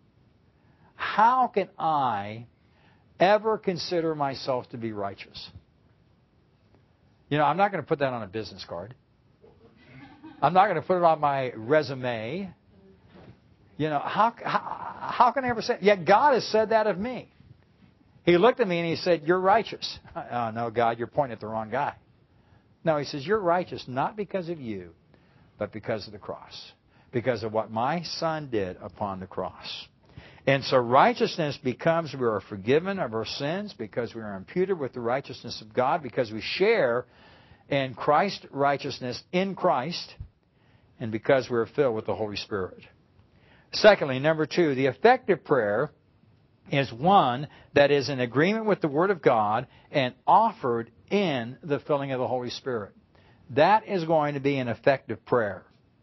How can I ever consider myself to be righteous? You know, I'm not going to put that on a business card. I'm not going to put it on my resume. You know, how, how, how can I ever say, yet God has said that of me. He looked at me and He said, you're righteous. Oh, no, God, you're pointing at the wrong guy. No, He says, you're righteous not because of you, but because of the cross. Because of what my Son did upon the cross. And so righteousness becomes we are forgiven of our sins because we are imputed with the righteousness of God, because we share in Christ's righteousness in Christ, and because we are filled with the Holy Spirit. Secondly, number two, the effective prayer is one that is in agreement with the Word of God and offered in the filling of the Holy Spirit. That is going to be an effective prayer.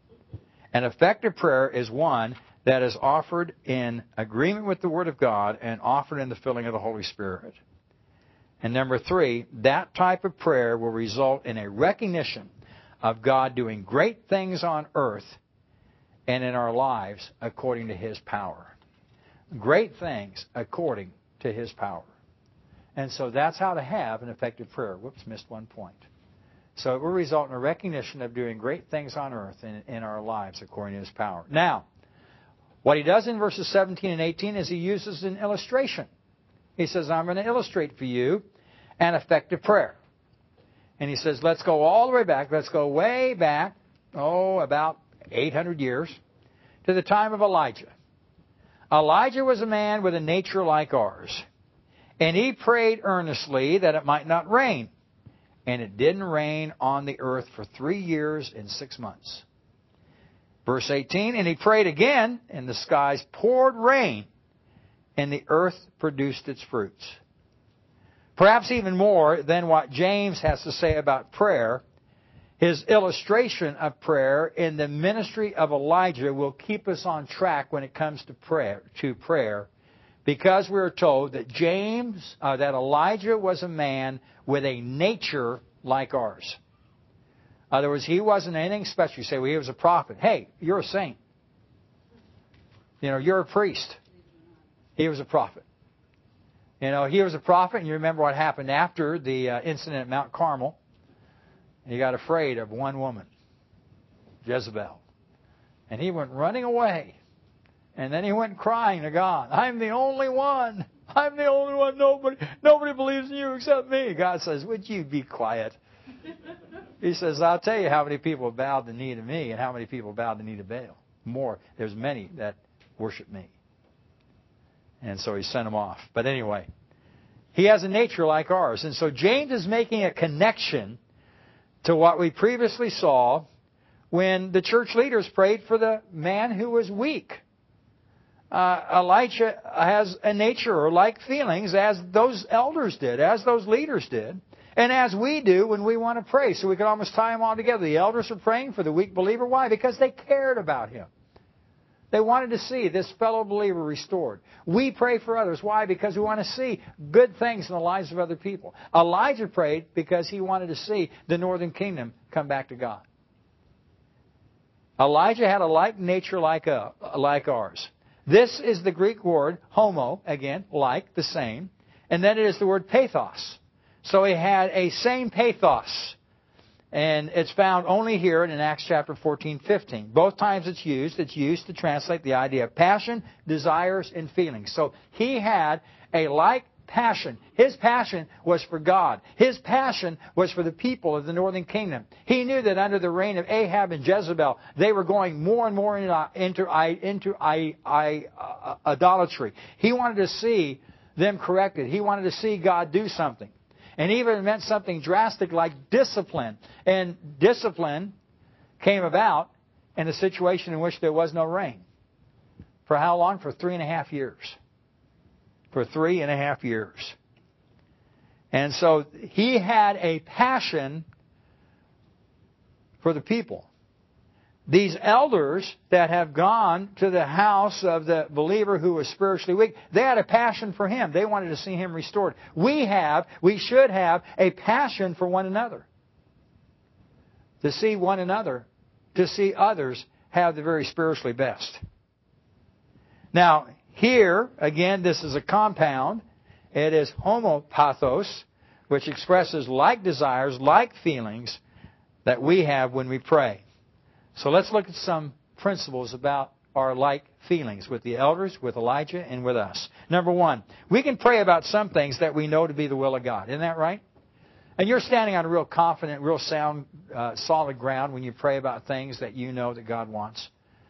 An effective prayer is one that is offered in agreement with the Word of God and offered in the filling of the Holy Spirit. And number three, that type of prayer will result in a recognition of God doing great things on earth and in our lives according to His power. Great things according to His power. And so that's how to have an effective prayer. Whoops, missed one point. So it will result in a recognition of doing great things on earth and in our lives according to His power. Now, what He does in verses seventeen and eighteen is He uses an illustration. He says, I'm going to illustrate for you an effective prayer. And He says, let's go all the way back. Let's go way back, oh, about eight hundred years, to the time of Elijah. Elijah was a man with a nature like ours. And he prayed earnestly that it might not rain. And it didn't rain on the earth for three years and six months. Verse eighteen, and he prayed again, and the skies poured rain, and the earth produced its fruits. Perhaps even more than what James has to say about prayer, his illustration of prayer in the ministry of Elijah will keep us on track when it comes to prayer, to prayer, because we're told that James, uh, that Elijah was a man with a nature like ours. In other words, he wasn't anything special. You say, well, he was a prophet. Hey, you're a saint. You know, you're a priest. He was a prophet. You know, he was a prophet, and you remember what happened after the uh, incident at Mount Carmel. He got afraid of one woman, Jezebel. And he went running away. And then he went crying to God, I'm the only one. I'm the only one. Nobody, nobody believes in you except me. God says, would you be quiet? He says, I'll tell you how many people bowed the knee to me and how many people bowed the knee to Baal. More. There's many that worship me. And so he sent them off. But anyway, he has a nature like ours. And so James is making a connection to what we previously saw when the church leaders prayed for the man who was weak. uh, Elijah has a nature or like feelings as those elders did, as those leaders did, and as we do when we want to pray. So we can almost tie them all together. The elders are praying for the weak believer. Why? Because they cared about him. They wanted to see this fellow believer restored. We pray for others. Why? Because we want to see good things in the lives of other people. Elijah prayed because he wanted to see the northern kingdom come back to God. Elijah had a like nature like, uh, like ours. This is the Greek word homo, again, like, the same. And then it is the word pathos. So he had a same pathos. And it's found only here in Acts chapter fourteen, fifteen. Both times it's used, it's used to translate the idea of passion, desires, and feelings. So he had a like passion. His passion was for God. His passion was for the people of the northern kingdom. He knew that under the reign of Ahab and Jezebel, they were going more and more into, into, into I, I, uh, idolatry. He wanted to see them corrected. He wanted to see God do something. And even it meant something drastic like discipline. And discipline came about in a situation in which there was no rain. For how long? For three and a half years. For three and a half years. And so he had a passion for the people. These elders that have gone to the house of the believer who was spiritually weak, they had a passion for him. They wanted to see him restored. We have, we should have a passion for one another. To see one another, to see others have the very spiritually best. Now, here, again, this is a compound. It is homopathos, which expresses like desires, like feelings that we have when we pray. So let's look at some principles about our like feelings with the elders, with Elijah, and with us. Number one, we can pray about some things that we know to be the will of God. Isn't that right? And you're standing on a real confident, real sound, uh, solid ground when you pray about things that you know that God wants.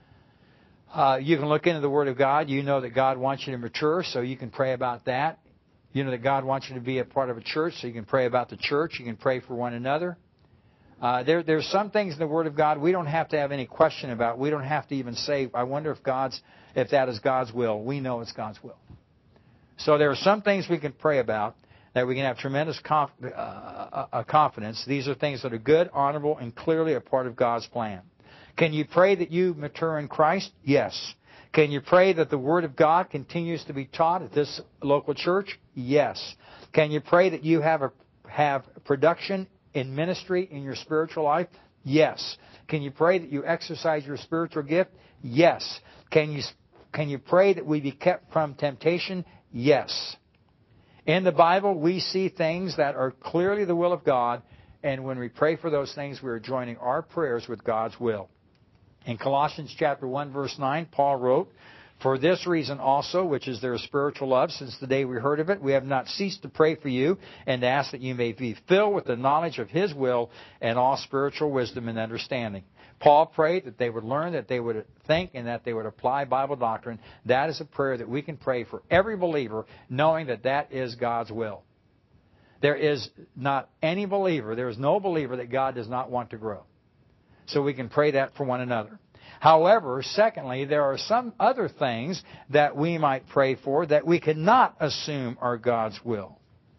Uh, you can look into the Word of God. You know that God wants you to mature, so you can pray about that. You know that God wants you to be a part of a church, so you can pray about the church. You can pray for one another. Uh, there, there's some things in the Word of God we don't have to have any question about. We don't have to even say, I wonder if God's, if that is God's will. We know it's God's will. So there are some things we can pray about that we can have tremendous conf, uh, uh, confidence. These are things that are good, honorable, and clearly a part of God's plan. Can you pray that you mature in Christ? Yes. Can you pray that the Word of God continues to be taught at this local church? Yes. Can you pray that you have a have production in ministry, in your spiritual life? Yes. Can you pray that you exercise your spiritual gift? Yes. Can you, can you pray that we be kept from temptation? Yes. In the Bible, we see things that are clearly the will of God, and when we pray for those things, we are joining our prayers with God's will. In Colossians chapter one, verse nine, Paul wrote, For this reason also, which is their spiritual love, since the day we heard of it, we have not ceased to pray for you and to ask that you may be filled with the knowledge of His will and all spiritual wisdom and understanding. Paul prayed that they would learn, that they would think, and that they would apply Bible doctrine. That is a prayer that we can pray for every believer, knowing that that is God's will. There is not any believer, there is no believer that God does not want to grow. So we can pray that for one another. However, secondly, there are some other things that we might pray for that we cannot assume are God's will.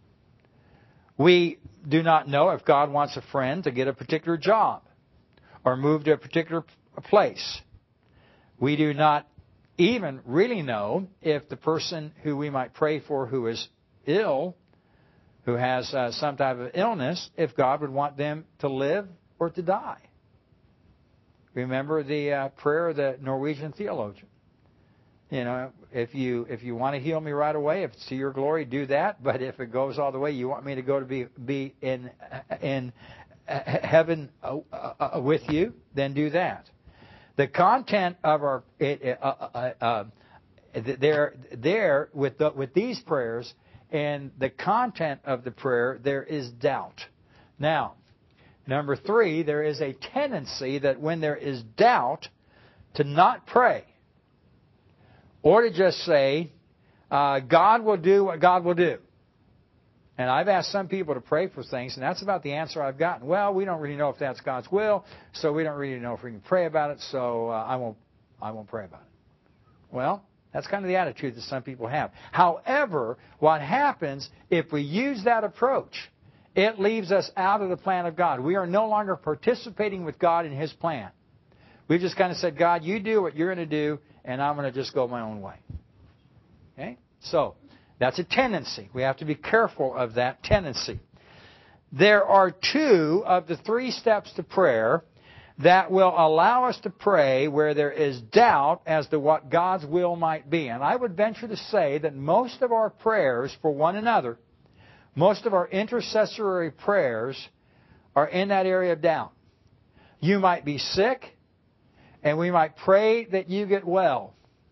We do not know if God wants a friend to get a particular job or move to a particular place. We do not even really know if the person who we might pray for who is ill, who has uh, some type of illness, if God would want them to live or to die. Remember the uh, prayer of the Norwegian theologian. You know, if you if you want to heal me right away, if it's to your glory, do that. But if it goes all the way, you want me to go to be be in in heaven uh, uh, with you, then do that. The content of our it, uh, uh, uh, there there with the, with these prayers and the content of the prayer, there is doubt. Now. Number three, there is a tendency that when there is doubt, to not pray. Or to just say, uh, God will do what God will do. And I've asked some people to pray for things, and that's about the answer I've gotten. Well, we don't really know if that's God's will, so we don't really know if we can pray about it, so uh, I won't I won't pray about it. Well, That's kind of the attitude that some people have. However, what happens if we use that approach, it leaves us out of the plan of God. We are no longer participating with God in His plan. We've just kind of said, God, you do what you're going to do, and I'm going to just go my own way. Okay? So, that's a tendency. We have to be careful of that tendency. There are two of the three steps to prayer that will allow us to pray where there is doubt as to what God's will might be. And I would venture to say that most of our prayers for one another, most of our intercessory prayers are in that area of doubt. You might be sick, and we might pray that you get well.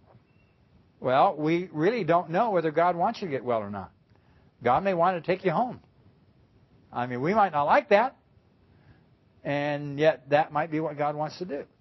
Well, we really don't know whether God wants you to get well or not. God may want to take you home. I mean, we might not like that, and yet that might be what God wants to do.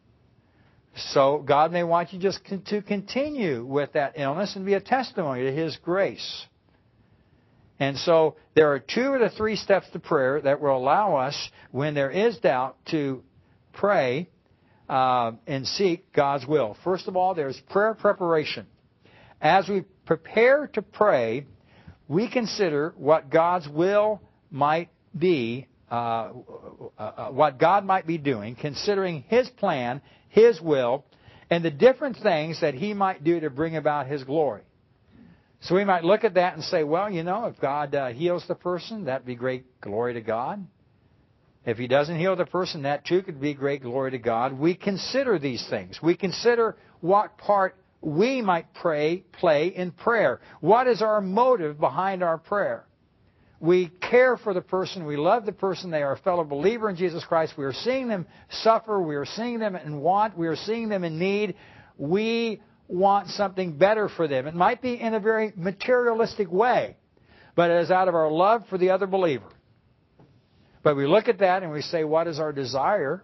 So God may want you just to continue with that illness and be a testimony to His grace. And so there are two of the three steps to prayer that will allow us, when there is doubt, to pray uh, and seek God's will. First of all, there's prayer preparation. As we prepare to pray, we consider what God's will might be, uh, uh, what God might be doing, considering His plan, His will, and the different things that He might do to bring about His glory. So we might look at that and say, well, you know, if God uh, heals the person, that'd be great glory to God. If He doesn't heal the person, that too could be great glory to God. We consider these things. We consider what part we might pray, play in prayer. What is our motive behind our prayer? We care for the person. We love the person. They are a fellow believer in Jesus Christ. We are seeing them suffer. We are seeing them in want. We are seeing them in need. We want something better for them. It might be in a very materialistic way, but it is out of our love for the other believer. But we look at that and we say, what is our desire?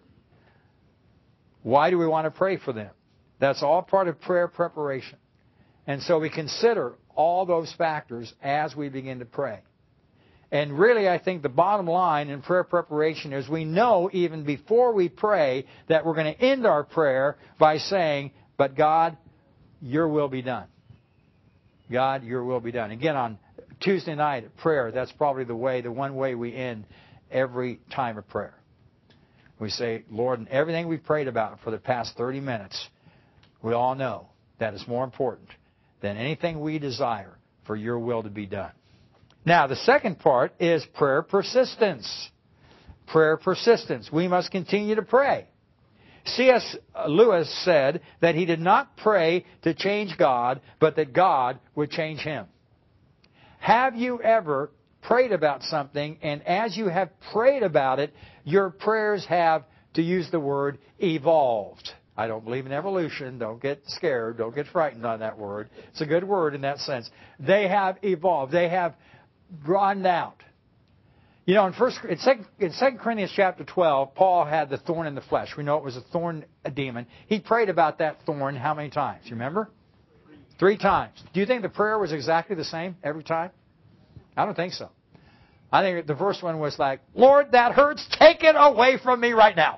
Why do we want to pray for them? That's all part of prayer preparation. And so we consider all those factors as we begin to pray. And really, I think the bottom line in prayer preparation is we know even before we pray that we're going to end our prayer by saying, but God, your will be done. God, your will be done. Again, on Tuesday night at prayer, that's probably the way, the one way we end every time of prayer. We say, Lord, and everything we've prayed about for the past thirty minutes, we all know that is more important than anything we desire for your will to be done. Now, the second part is prayer persistence. Prayer persistence. We must continue to pray. C S Lewis said that he did not pray to change God, but that God would change him. Have you ever prayed about something, and as you have prayed about it, your prayers have, to use the word, evolved? I don't believe in evolution. Don't get scared. Don't get frightened on that word. It's a good word in that sense. They have evolved. They have broadened out. You know, in first in second, in Second Corinthians chapter twelve, Paul had the thorn in the flesh. We know it was a thorn, a demon. He prayed about that thorn how many times? You remember? Three times. Do you think the prayer was exactly the same every time? I don't think so. I think the first one was like, Lord, that hurts. Take it away from me right now.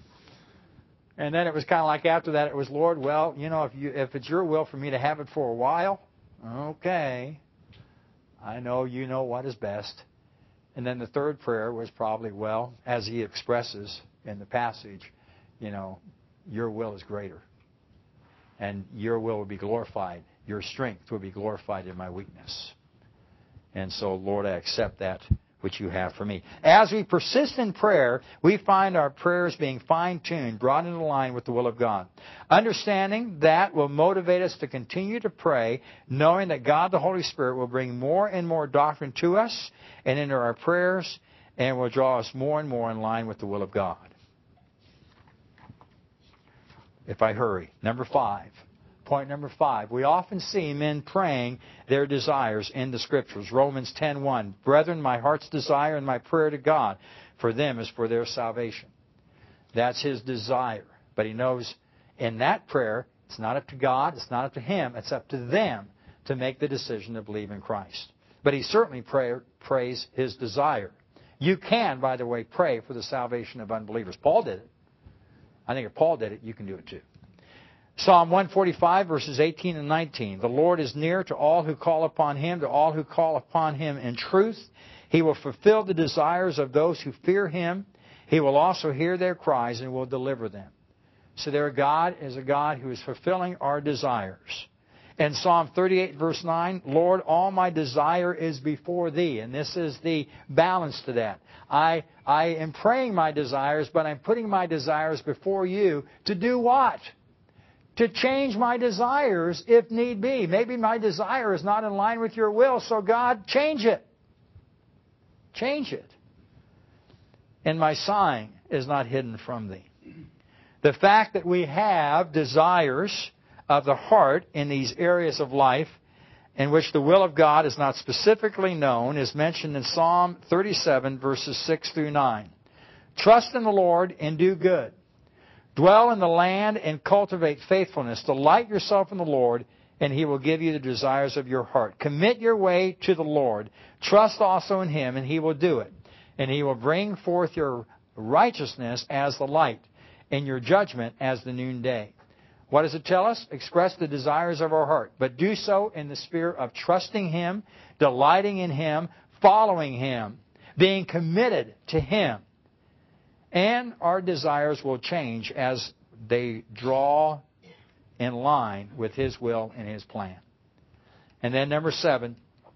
And then it was kind of like after that, it was, Lord, well, you know, if you if it's your will for me to have it for a while, okay. I know you know what is best. And then the third prayer was probably, well, as he expresses in the passage, you know, your will is greater. And your will will be glorified. Your strength will be glorified in my weakness. And so, Lord, I accept that which you have for me. As we persist in prayer, we find our prayers being fine-tuned, brought into line with the will of God. Understanding that will motivate us to continue to pray, knowing that God the Holy Spirit will bring more and more doctrine to us and into our prayers, and will draw us more and more in line with the will of God. If I hurry. Number five. Point number five. We often see men praying their desires in the Scriptures. Romans ten one. Brethren, my heart's desire and my prayer to God for them is for their salvation. That's his desire. But he knows in that prayer, it's not up to God, it's not up to him, it's up to them to make the decision to believe in Christ. But he certainly pray, prays his desire. You can, by the way, pray for the salvation of unbelievers. Paul did it. I think if Paul did it, you can do it too. Psalm one forty-five, verses eighteen and nineteen. The Lord is near to all who call upon Him, to all who call upon Him in truth. He will fulfill the desires of those who fear Him. He will also hear their cries and will deliver them. So their God is a God who is fulfilling our desires. In Psalm thirty-eight, verse nine, Lord, all my desire is before Thee. And this is the balance to that. I, I am praying my desires, but I'm putting my desires before You to do what? To change my desires if need be. Maybe my desire is not in line with Your will, so God, change it. Change it. And my sighing is not hidden from Thee. The fact that we have desires of the heart in these areas of life in which the will of God is not specifically known is mentioned in Psalm thirty-seven, verses six through nine. Trust in the Lord and do good. Dwell in the land and cultivate faithfulness. Delight yourself in the Lord, and He will give you the desires of your heart. Commit your way to the Lord. Trust also in Him, and He will do it. And He will bring forth your righteousness as the light, and your judgment as the noonday. What does it tell us? Express the desires of our heart, but do so in the spirit of trusting Him, delighting in Him, following Him, being committed to Him. And our desires will change as they draw in line with His will and His plan. And then number seven,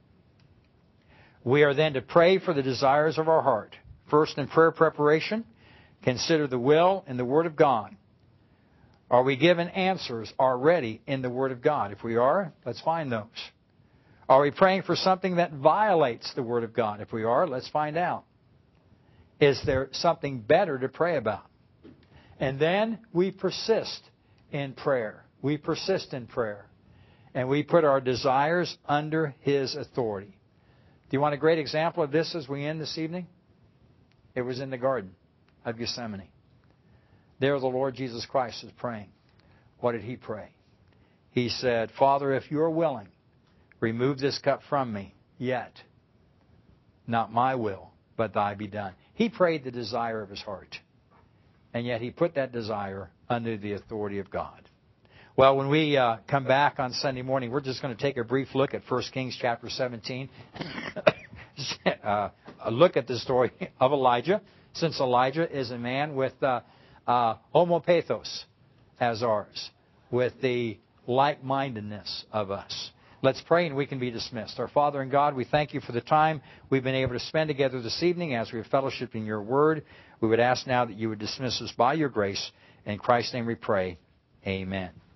we are then to pray for the desires of our heart. First, in prayer preparation, consider the will and the Word of God. Are we given answers already in the Word of God? If we are, let's find those. Are we praying for something that violates the Word of God? If we are, let's find out. Is there something better to pray about? And then we persist in prayer. We persist in prayer. And we put our desires under His authority. Do you want a great example of this as we end this evening? It was in the Garden of Gethsemane. There the Lord Jesus Christ is praying. What did He pray? He said, Father, if You're willing, remove this cup from me, yet not my will, but Thy be done. He prayed the desire of His heart. And yet He put that desire under the authority of God. Well, when we uh, come back on Sunday morning, we're just going to take a brief look at First Kings chapter seventeen. uh, a look at the story of Elijah, since Elijah is a man with uh, uh, homopathos as ours, with the like-mindedness of us. Let's pray and we can be dismissed. Our Father and God, we thank You for the time we've been able to spend together this evening as we have fellowshiped in Your Word. We would ask now that You would dismiss us by Your grace. In Christ's name we pray. Amen.